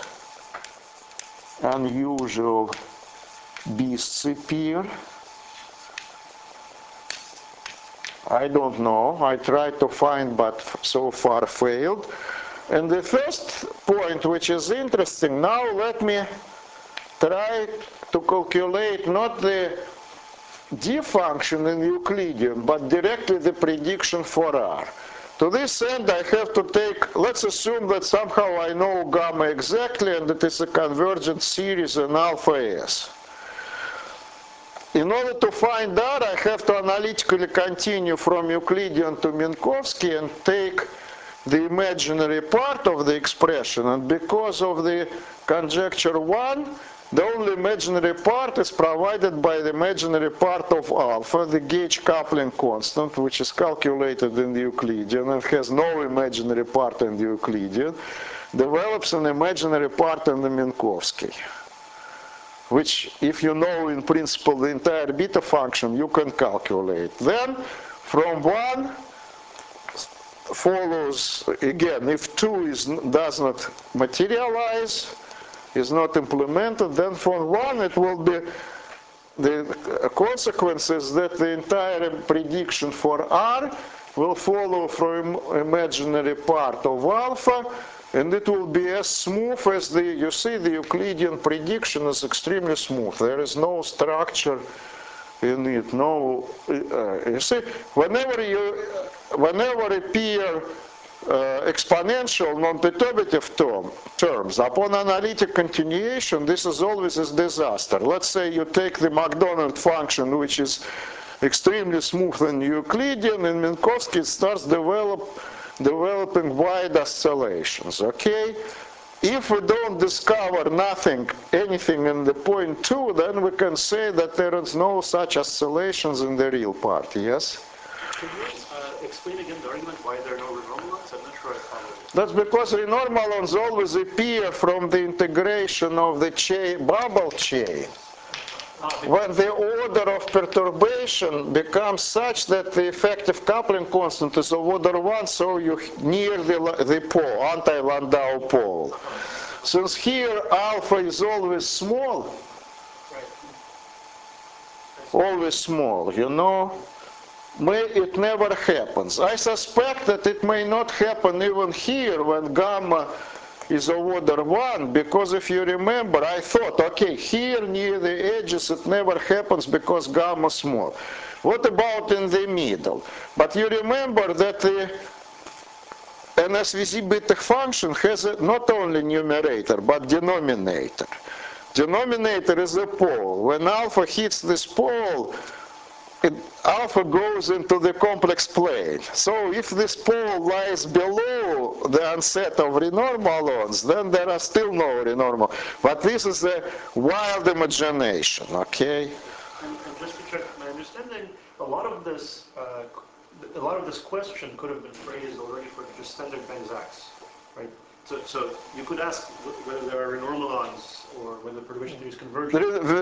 appear. I don't know. I tried to find, but so far failed. And the first point, which is interesting, now let me try to calculate not the D function in Euclidean, but directly the prediction for R. To this end, I have to take, let's assume that somehow I know gamma exactly and that it's a convergent series in alpha S. In order to find R, I have to analytically continue from Euclidean to Minkowski and take the imaginary part of the expression, and because of the conjecture 1, the only imaginary part is provided by the imaginary part of alpha, the gauge coupling constant, which is calculated in the Euclidean and has no imaginary part in the Euclidean, develops an imaginary part in the Minkowski, which, if you know in principle the entire beta function, you can calculate. Then, from 1 follows, again, if 2 does not materialize, is not implemented, then for 1 it will be, the consequence is that the entire prediction for R will follow from imaginary part of alpha, and it will be as smooth as you see, the Euclidean prediction is extremely smooth. There is no structure in it, no, you see, whenever appear exponential non-perturbative terms, upon analytic continuation, this is always a disaster. Let's say you take the Macdonald function, which is extremely smooth in Euclidean, and Minkowski starts developing wide oscillations, okay? if we don't discover anything in the point 2, then we can say that there is no such oscillations in the real part, yes? Can you explain again the argument why there are no renormalons? I'm not sure I followed it. That's because renormalons always appear from the integration of the bubble chain. When the order of perturbation becomes such that the effective coupling constant is of order 1, so you near the pole, anti-Landau pole. Since here alpha is always small, you know, it never happens. I suspect that it may not happen even here when gamma is of order 1, because if you remember, I thought, okay, here near the edges it never happens because gamma small. What about in the middle? But you remember that the NSVZ beta function has not only numerator, but denominator. Denominator is a pole. When alpha hits this pole, alpha goes into the complex plane. So if this pole lies below the onset of renormalons, then there are still no renormal. But this is a wild imagination, okay? And just to check my understanding, a lot of this question could have been phrased already for just standard Banks-X, right? So you could ask whether there are renormalons or whether the perturbation theory is convergent.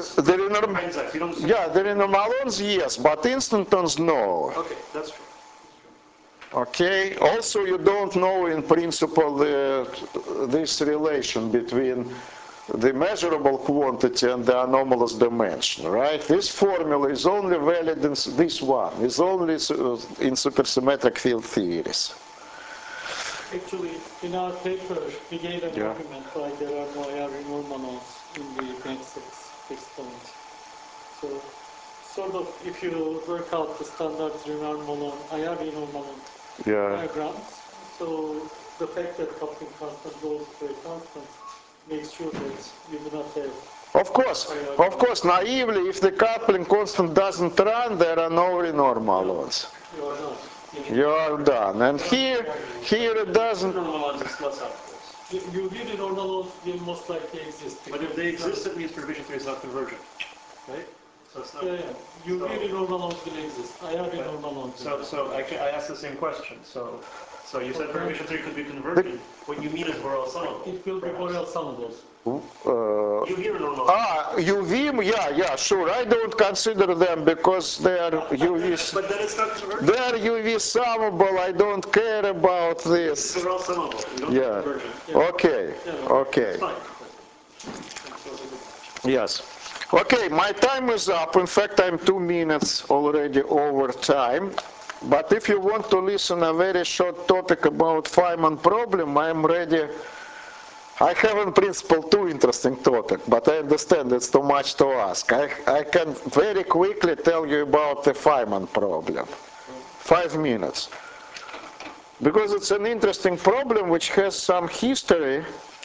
Yeah, the renormalons, yes, but instantons, no. Okay, that's true. Okay, also you don't know in principle this relation between the measurable quantity and the anomalous dimension, right? This formula is only valid in this one, is only in supersymmetric field theories. Actually, in our paper, we gave an argument why there are no renormalons in the Banks-X fixed point. So, sort of, if you work out the standard renormalon, renormalon diagrams, so the fact that coupling constant goes to a constant makes sure that you do not have. Of course, naively, if the coupling constant doesn't run, there are no renormalons. You are not. You are done. And here it doesn't. Renormalons is less obvious. You really renormalons will most likely exist. But if they exist, it means perturbation theory is not convergent, right? So it's not. You really renormalons will exist. Renormalons. So I asked the same question. So you said perturbation theory could be convergent. What you mean is Borel summable. It will be Borel summable. UV renormalons. UV, yeah, sure. I don't consider them because they are UV. But then it's not convergent. They are UV summable. I don't care about this. It's Borel summable. You don't convergent. Okay. It's fine. Yes. Okay, my time is up. In fact, I'm 2 minutes already over time. But if you want to listen a very short topic about Feynman problem, I'm ready. I have in principle 2 interesting topics, but I understand it's too much to ask. I can very quickly tell you about the Feynman problem. 5 minutes. Because it's an interesting problem which has some history.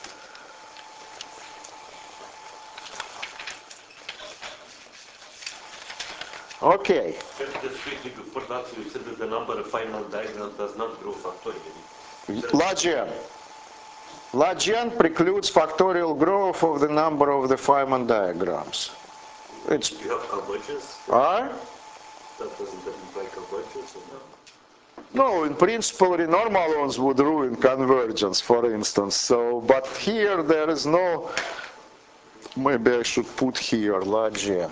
Okay. Just quickly before that, you said that the number of Feynman diagrams does not grow factorially. Large N. Large N precludes factorial growth of the number of the Feynman diagrams. Do you have convergence? Huh? That doesn't imply convergence? No, in principle, renormalons would ruin convergence, for instance. So, but here there is no. Maybe I should put here large N.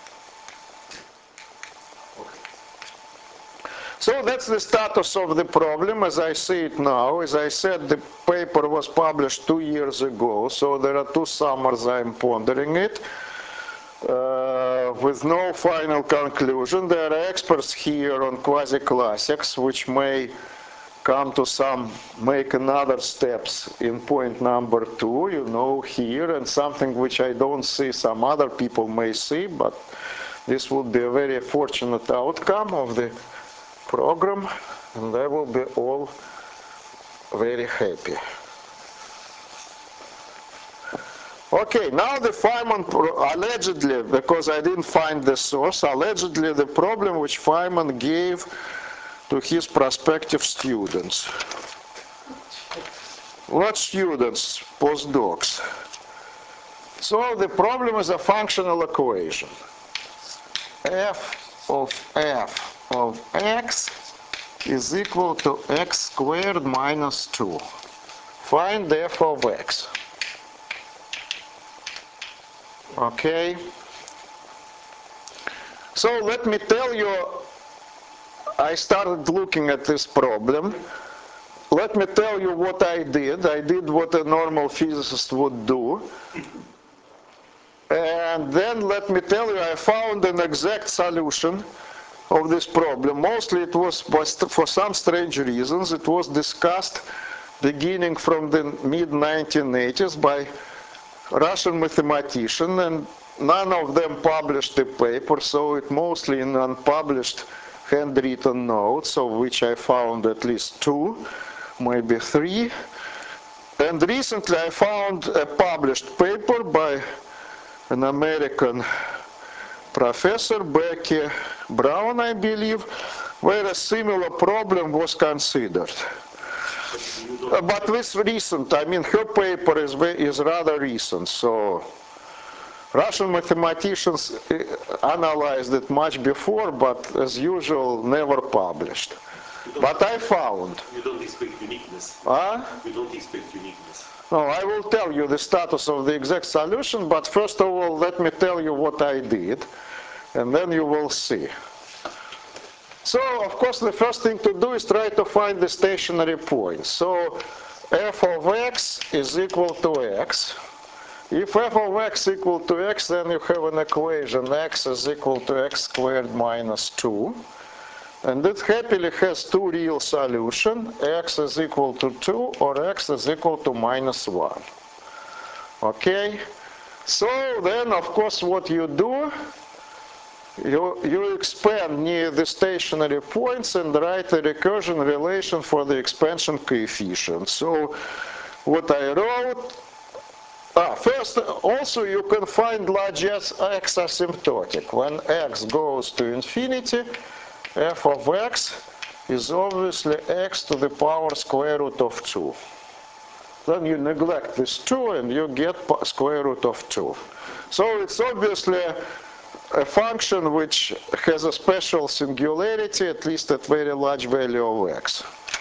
So that's the status of the problem as I see it now. As I said, the paper was published 2 years ago, so there are 2 summers I'm pondering it. With no final conclusion. There are experts here on quasi-classics which may come to make another steps in point number 2, you know, here, and something which I don't see some other people may see, but this would be a very fortunate outcome of the program, and I will be all very happy. Okay, now the Feynman, allegedly, because I didn't find the source, allegedly the problem which Feynman gave to his prospective students. what students, postdocs? So the problem is a functional equation. F of x is equal to x squared minus 2. Find f of x. Okay? So let me tell you, I started looking at this problem. Let me tell you what I did. I did what a normal physicist would do. And then let me tell you, I found an exact solution of this problem. Mostly it was, for some strange reasons, it was discussed beginning from the mid-1980s by Russian mathematician, and none of them published a paper, so it mostly in unpublished handwritten notes, of which I found at least 2, maybe 3. And recently I found a published paper by an American professor, Becky Brown, I believe, where a similar problem was considered. But this recent, I mean, her paper is rather recent, so Russian mathematicians analyzed it much before, but as usual, never published. But I found. You don't expect uniqueness. Huh? You don't expect uniqueness. No, I will tell you the status of the exact solution, but first of all, let me tell you what I did, and then you will see. So, of course, the first thing to do is try to find the stationary point. So, f of x is equal to x. If f of x equal to x, then you have an equation x is equal to x squared minus 2. And it happily has 2 real solutions, x is equal to 2 or x is equal to minus 1. Okay? So then, of course, what you do, you expand near the stationary points and write a recursion relation for the expansion coefficient. So what I wrote, first, also you can find large x asymptotic. When x goes to infinity, f of x is obviously x to the power square root of 2. Then you neglect this 2 and you get square root of 2. So it's obviously a function which has a special singularity, at least at very large value of x.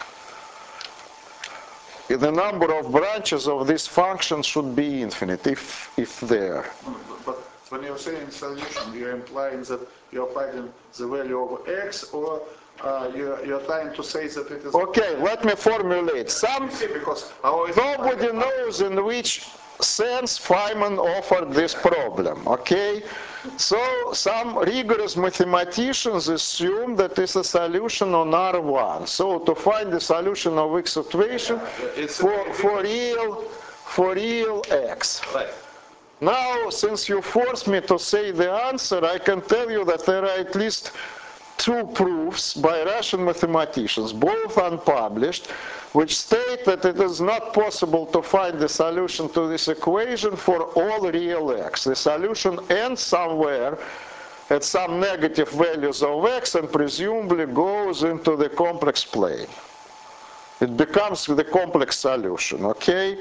The number of branches of this function should be infinite, if there. But when you're saying solution, you're implying that you're finding the value of x, or you're trying to say that it is... Okay, let me formulate. Because nobody knows in which sense Feynman offered this problem, okay? So some rigorous mathematicians assume that it's a solution on R1. So to find the solution of x situation for real x. Right. Now, since you forced me to say the answer, I can tell you that there are at least 2 proofs by Russian mathematicians, both unpublished, which state that it is not possible to find the solution to this equation for all real x. The solution ends somewhere at some negative values of x and presumably goes into the complex plane. It becomes the complex solution, okay?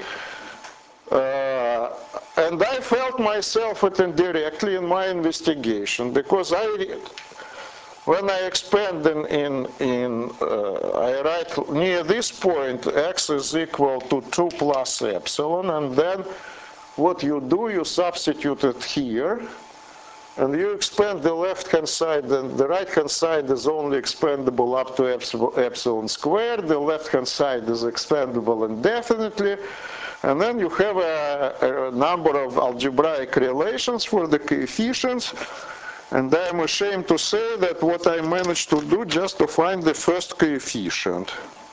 And I felt myself it indirectly in my investigation, because when I expand I write near this point x is equal to 2 plus epsilon, and then what you do, you substitute it here, and you expand the left-hand side, and the right-hand side is only expandable up to epsilon squared, the left-hand side is expandable indefinitely, and then you have a number of algebraic relations for the coefficients. And I am ashamed to say that what I managed to do just to find the first coefficient.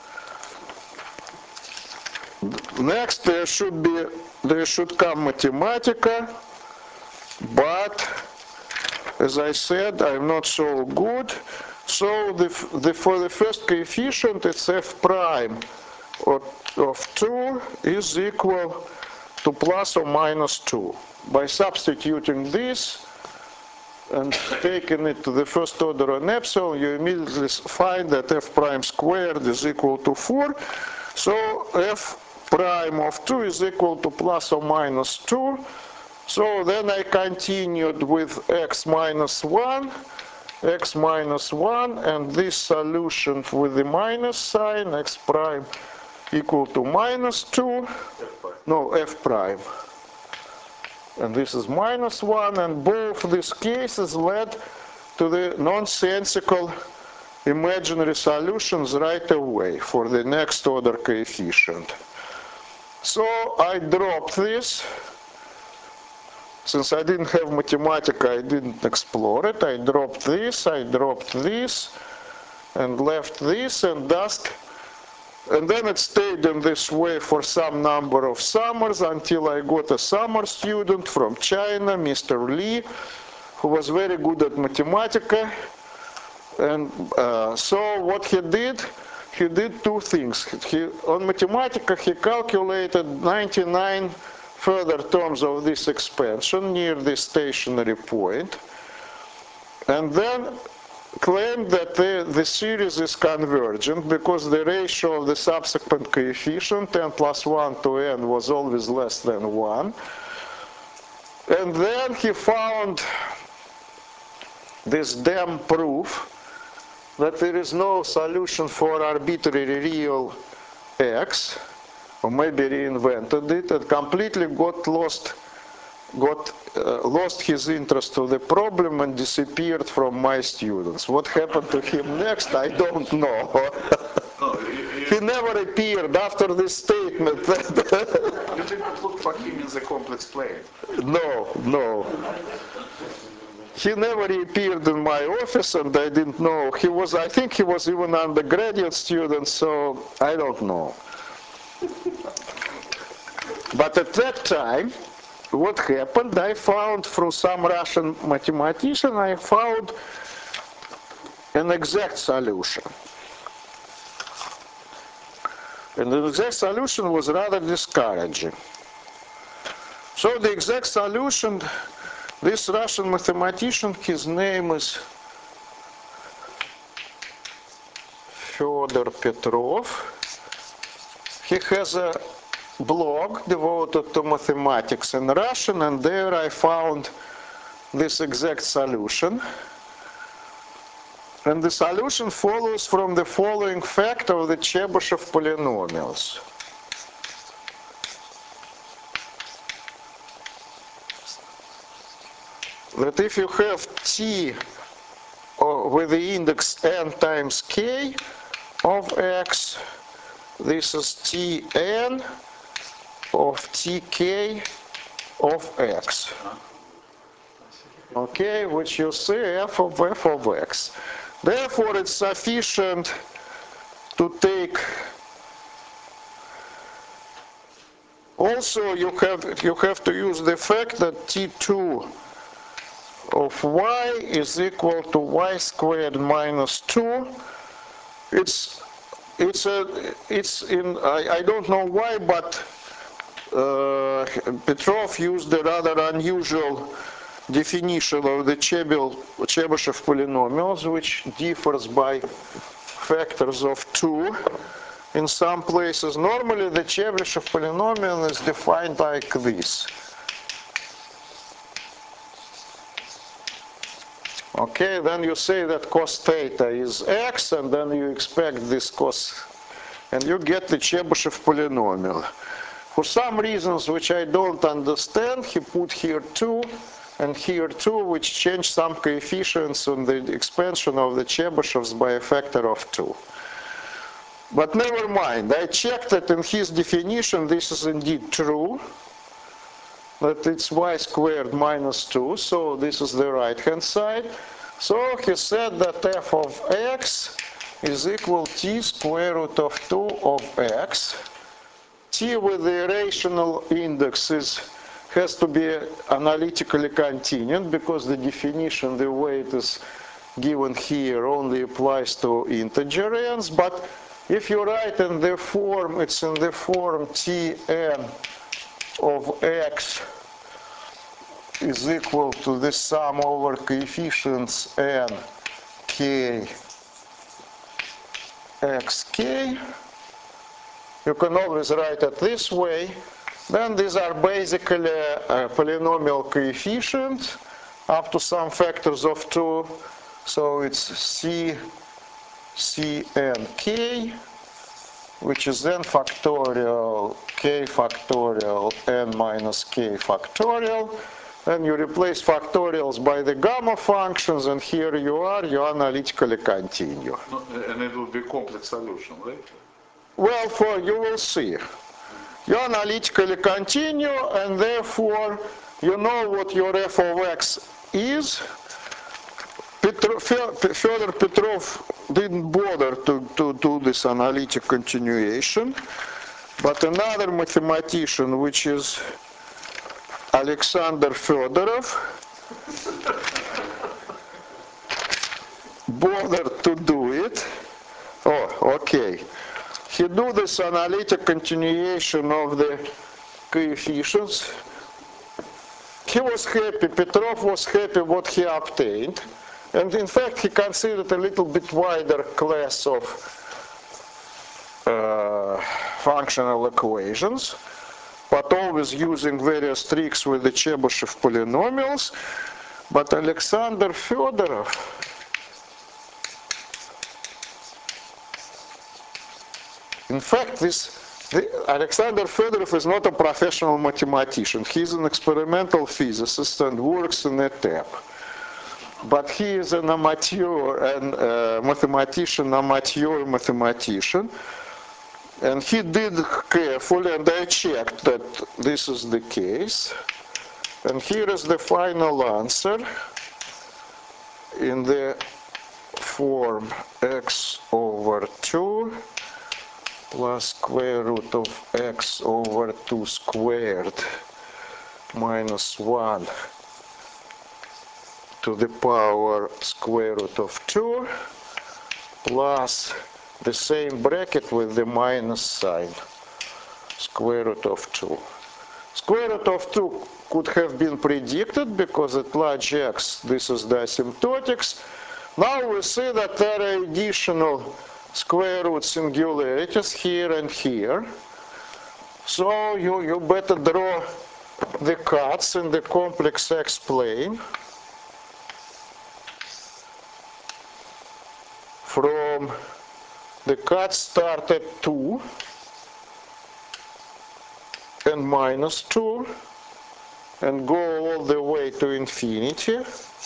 Next there should come Mathematica, but as I said, I'm not so good. So for the first coefficient, it's f prime of 2 is equal to plus or minus 2. By substituting this and taking it to the first order on epsilon, you immediately find that f prime squared is equal to 4. So f prime of 2 is equal to plus or minus 2. So then I continued with x minus 1, and this solution with the minus sign, x prime equal to minus 2, no, f prime. And this is minus 1, and both these cases led to the nonsensical imaginary solutions right away for the next order coefficient. So I dropped this. Since I didn't have Mathematica, I didn't explore it. I dropped this, and left this, and then it stayed in this way for some number of summers until I got a summer student from China, Mr. Li, who was very good at Mathematica. And so what he did two things. On Mathematica, he calculated 99 further terms of this expansion near the stationary point, and then claimed that the series is convergent because the ratio of the subsequent coefficient, n plus 1 to n, was always less than 1. And then he found this damn proof that there is no solution for arbitrary real x, or maybe reinvented it, and completely lost his interest to the problem and disappeared from my students. What happened to him next, I don't know. He never appeared after this statement. You did not look for him in the complex plane. No. He never appeared in my office, and I didn't know. I think he was even an undergraduate student, so I don't know. But at that time, what happened, I found through some Russian mathematician, I found an exact solution. And the exact solution was rather discouraging. So the exact solution, this Russian mathematician, his name is Fyodor Petrov. He has a blog devoted to mathematics in Russian, and there I found this exact solution. And the solution follows from the following fact of the Chebyshev polynomials. That if you have t with the index n times k of x, this is Tn of Tk of x. Okay, which you see f of x. Therefore, it's sufficient to take. Also, you have to use the fact that T2 of y is equal to y squared minus 2. I don't know why, but Petrov used a rather unusual definition of the Chebyshev polynomials, which differs by factors of 2 in some places. Normally, the Chebyshev polynomial is defined like this. Okay, then you say that cos theta is x, and then you expect this cos, and you get the Chebyshev polynomial. For some reasons which I don't understand, he put here 2 and here 2, which change some coefficients on the expansion of the Chebyshevs by a factor of 2. But never mind, I checked that in his definition this is indeed true, that it's y squared minus 2, so this is the right hand side. So he said that f of x is equal t square root of 2 of x. T with the irrational index has to be analytically continuant, because the definition, the way it is given here, only applies to integer n's. But if you write in the form, it's in the form Tn of x is equal to the sum over coefficients n k xk. You can always write it this way. Then these are basically polynomial coefficients up to some factors of 2. So it's C, and K, which is n factorial, K factorial, n minus K factorial. Then you replace factorials by the gamma functions, and here you analytically continue. No, and it will be complex solution, right? Well, you will see. You analytically continue, and therefore you know what your f of x is. Fyodor Petrov didn't bother to do this analytic continuation, but another mathematician, which is Alexander Fedorov, bothered to do it. Oh, okay. He do this analytic continuation of the coefficients. He was happy, Petrov was happy what he obtained. And in fact, he considered a little bit wider class of functional equations, but always using various tricks with the Chebyshev polynomials. But Alexander Fedorov in fact, Alexander Fedorov is not a professional mathematician. He's an experimental physicist and works in ETEP. But he is an amateur mathematician, and he did carefully, and I checked that this is the case. And here is the final answer in the form x over 2 plus square root of x over 2 squared minus 1 to the power square root of 2 plus the same bracket with the minus sign, square root of 2. Square root of 2 could have been predicted because at large x this is the asymptotics. Now we see that there are additional square root singularities here and here. So you better draw the cuts in the complex x plane from the cuts start at 2 and minus 2 and go all the way to infinity.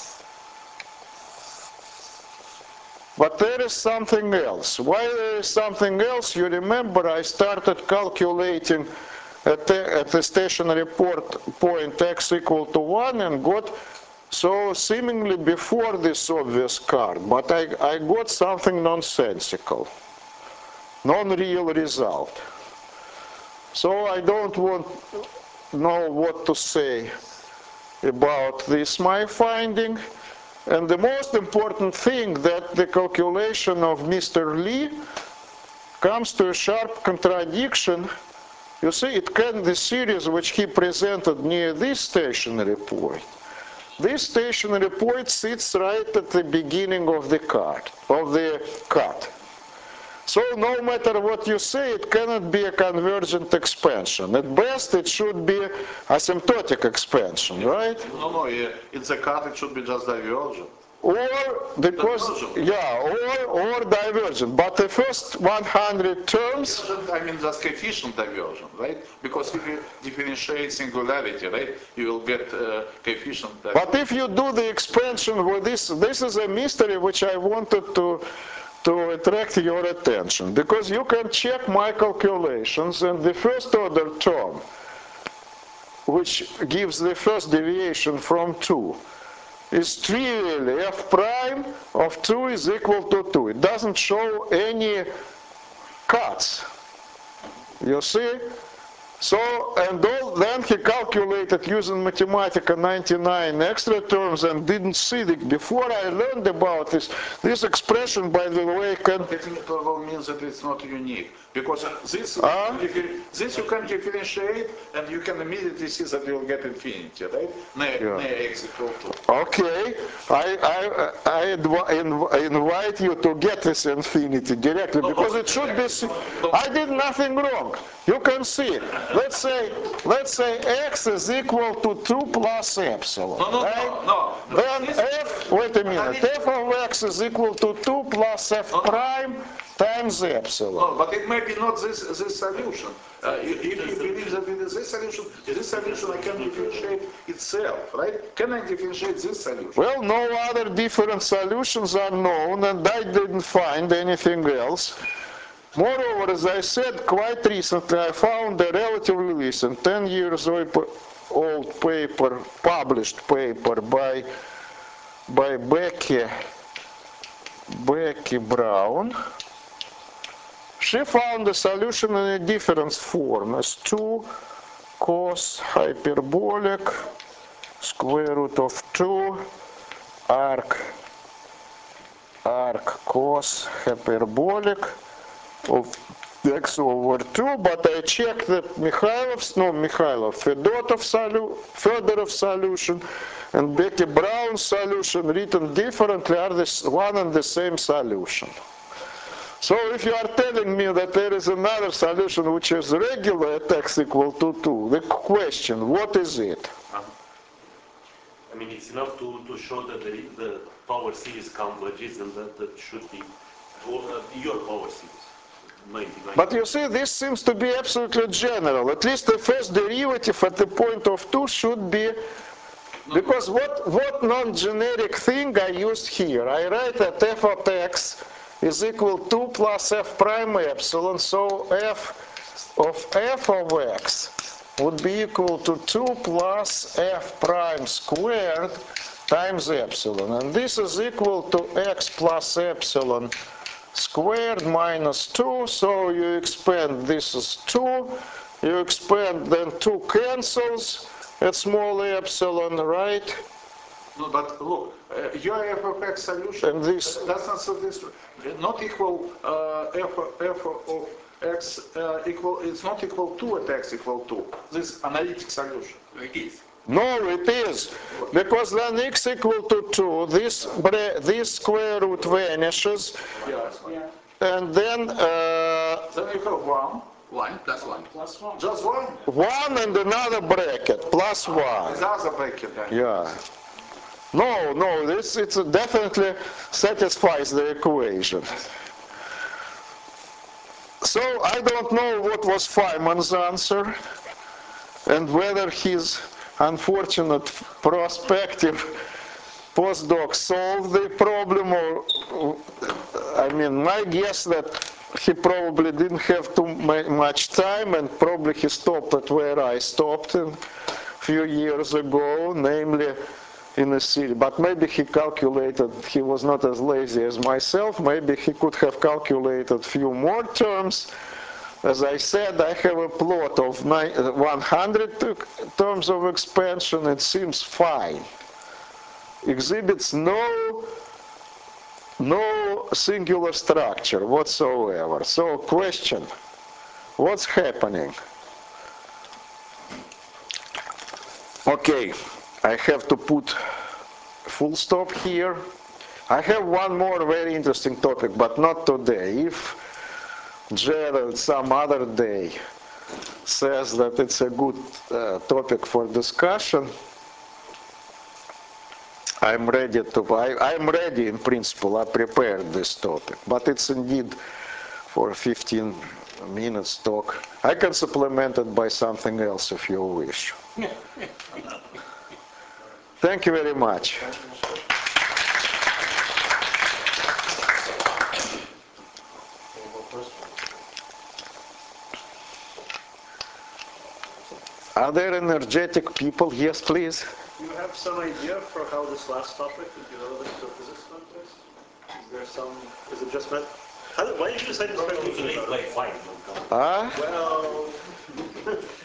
But there is something else. Why there is something else? You remember I started calculating at the stationary point x equal to 1 and got so seemingly before this obvious card, but I got something nonsensical, non-real result. So I don't know what to say about this, my finding. And the most important thing that the calculation of Mr. Lee comes to a sharp contradiction. You see, the series which he presented near this stationary point, this stationary point sits right at the beginning of the cut. So no matter what you say, it cannot be a convergent expansion. At best, it should be asymptotic expansion, right? No, it's a cut, it should be just divergent. Or because, or divergent. But the first 100 terms... I mean just coefficient divergent, right? Because if you differentiate singularity, right, you will get coefficient divergent. But if you do the expansion with this is a mystery which I wanted to attract your attention, because you can check my calculations, and the first order term, which gives the first deviation from 2, is trivially f prime of 2 is equal to 2. It doesn't show any cuts. You see? So, and then he calculated using Mathematica 99 extra terms and didn't see it. Before I learned about this expression, by the way, can... It probably means that it's not unique, because this you can differentiate, and you can immediately see that you'll get infinity, right? X equal to. Okay, I invite you to get this infinity directly, because it should be... I did nothing wrong. You can see. Let's say x is equal to 2 plus epsilon. No. Then f, wait a minute, f of x is equal to 2 plus f prime times epsilon. No, but it may be not this solution. If you believe that it is this solution I can differentiate itself, right? Can I differentiate this solution? Well, no other different solutions are known, and I didn't find anything else. Moreover, as I said, quite recently I found a relatively recent 10 years old paper, published paper by Becky Brown. She found the solution in a different form as 2 cos hyperbolic square root of 2 arc cos hyperbolic of x over 2, but I checked that Fedorov solution and Becky Brown's solution written differently are one and the same solution. So if you are telling me that there is another solution which is regular at x equal to 2, the question, what is it? I mean, it's enough to show that the power series converges, and that should be your power series. 99. But you see, this seems to be absolutely general. At least the first derivative at the point of 2 should be, because what non-generic thing I used here? I write that f of x is equal to 2 plus f prime epsilon, so f of x would be equal to 2 plus f prime squared times epsilon. And this is equal to x plus epsilon squared minus 2, so you expand, this is 2, you expand, then 2 cancels at small epsilon, right? No, but look, your f of x solution, and this, that's not equal f of x equal, it's not equal to at x equal to, this analytic solution. It is. No, it is, because then x equal to 2, this square root vanishes, and then you have 1 plus 1. Just 1? 1 and another bracket, plus 1. Another bracket, yeah. No, it definitely satisfies the equation. So I don't know what was Feynman's answer, and whether his unfortunate prospective postdoc solved the problem, or, I mean, my guess that he probably didn't have too much time, and probably he stopped at where I stopped a few years ago, namely in a series. But maybe he calculated, he was not as lazy as myself, maybe he could have calculated few more terms. As I said, I have a plot of 100 terms of expansion. It seems fine. Exhibits no singular structure whatsoever. So question, what's happening? Okay, I have to put full stop here. I have one more very interesting topic, but not today. If Gerald some other day says that it's a good topic for discussion, I'm ready in principle. I prepared this topic, but it's indeed for 15 minutes talk. I can supplement it by something else if you wish. Thank you very much. Are there energetic people? Yes, please. Do you have some idea for how this last topic would be relevant to a physics context? Is there some, is it just meant, why did you decide to start thinking about it? Like 5. Well,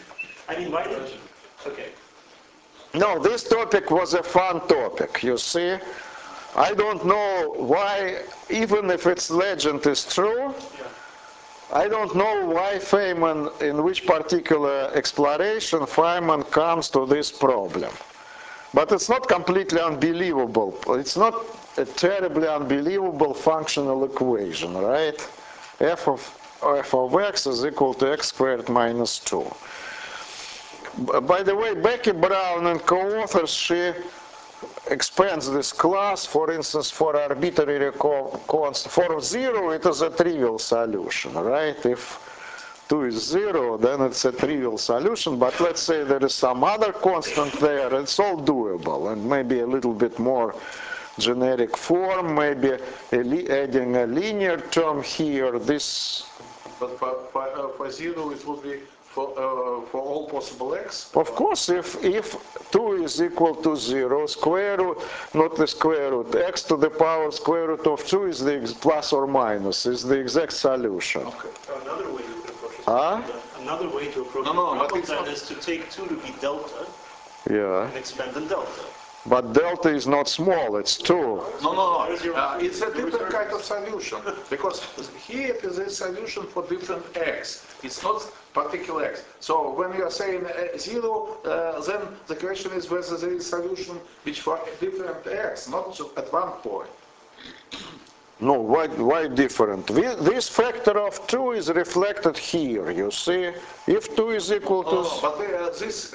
I mean, why did you? Okay. No, this topic was a fun topic, you see. I don't know why, even if its legend is true, I don't know why Feynman, in which particular exploration Feynman comes to this problem. But it's not completely unbelievable. It's not a terribly unbelievable functional equation, right? F of x is equal to x squared minus 2. By the way, Becky Brown and co-authors, she expands this class, for instance, for arbitrary constant. For 0, it is a trivial solution, right? If 2 is 0, then it's a trivial solution, but let's say there is some other constant there, it's all doable, and maybe a little bit more generic form, maybe adding a linear term here, this... But for 0 it would be for all possible x? Of course, if 2 is equal to 0, square root, not the square root, x to the power square root of 2 is the plus or minus, is the exact solution. Okay. Another way you could approach it. Huh? Another way to approach the problem then is to take 2 to be delta and expand in delta. But delta is not small, it's 2. No. It's a different kind of solution. Because here is a solution for different x. It's not particular x. So when you are saying 0, then the question is whether there is a solution which for different x, not just at one point. No, why different? This factor of 2 is reflected here, you see? If 2 is equal to... But this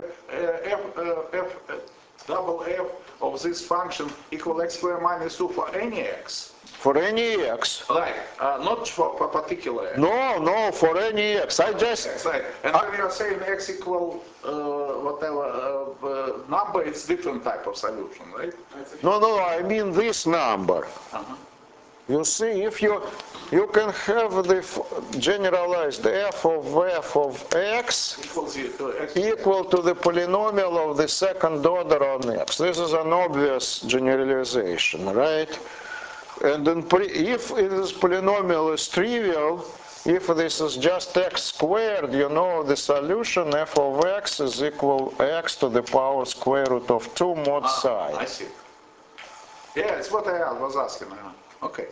double f of this function equal x squared minus 2 for any x. For any x. Right, not for particular x. No, for any x. I just... Right. And when you are saying x equal whatever number, it's different type of solution, right? No, I mean this number. You see, if you can have the generalized f of x equal to the polynomial of the second order on x. This is an obvious generalization, right? And if this polynomial is trivial, if this is just x squared, you know the solution f of x is equal x to the power square root of 2 mod psi. I see. Yeah, it's what I was asking. Okay.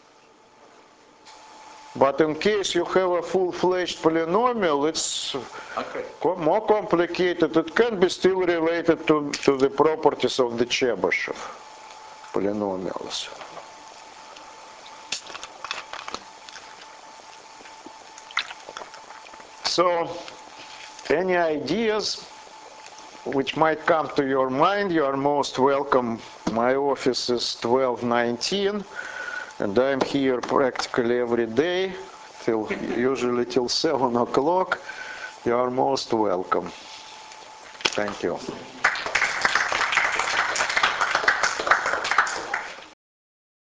But in case you have a full-fledged polynomial, it's more complicated. It can be still related to the properties of the Chebyshev polynomials. So, any ideas which might come to your mind, you are most welcome. My office is 1219. And I'm here practically every day, usually till 7 o'clock. You are most welcome. Thank you.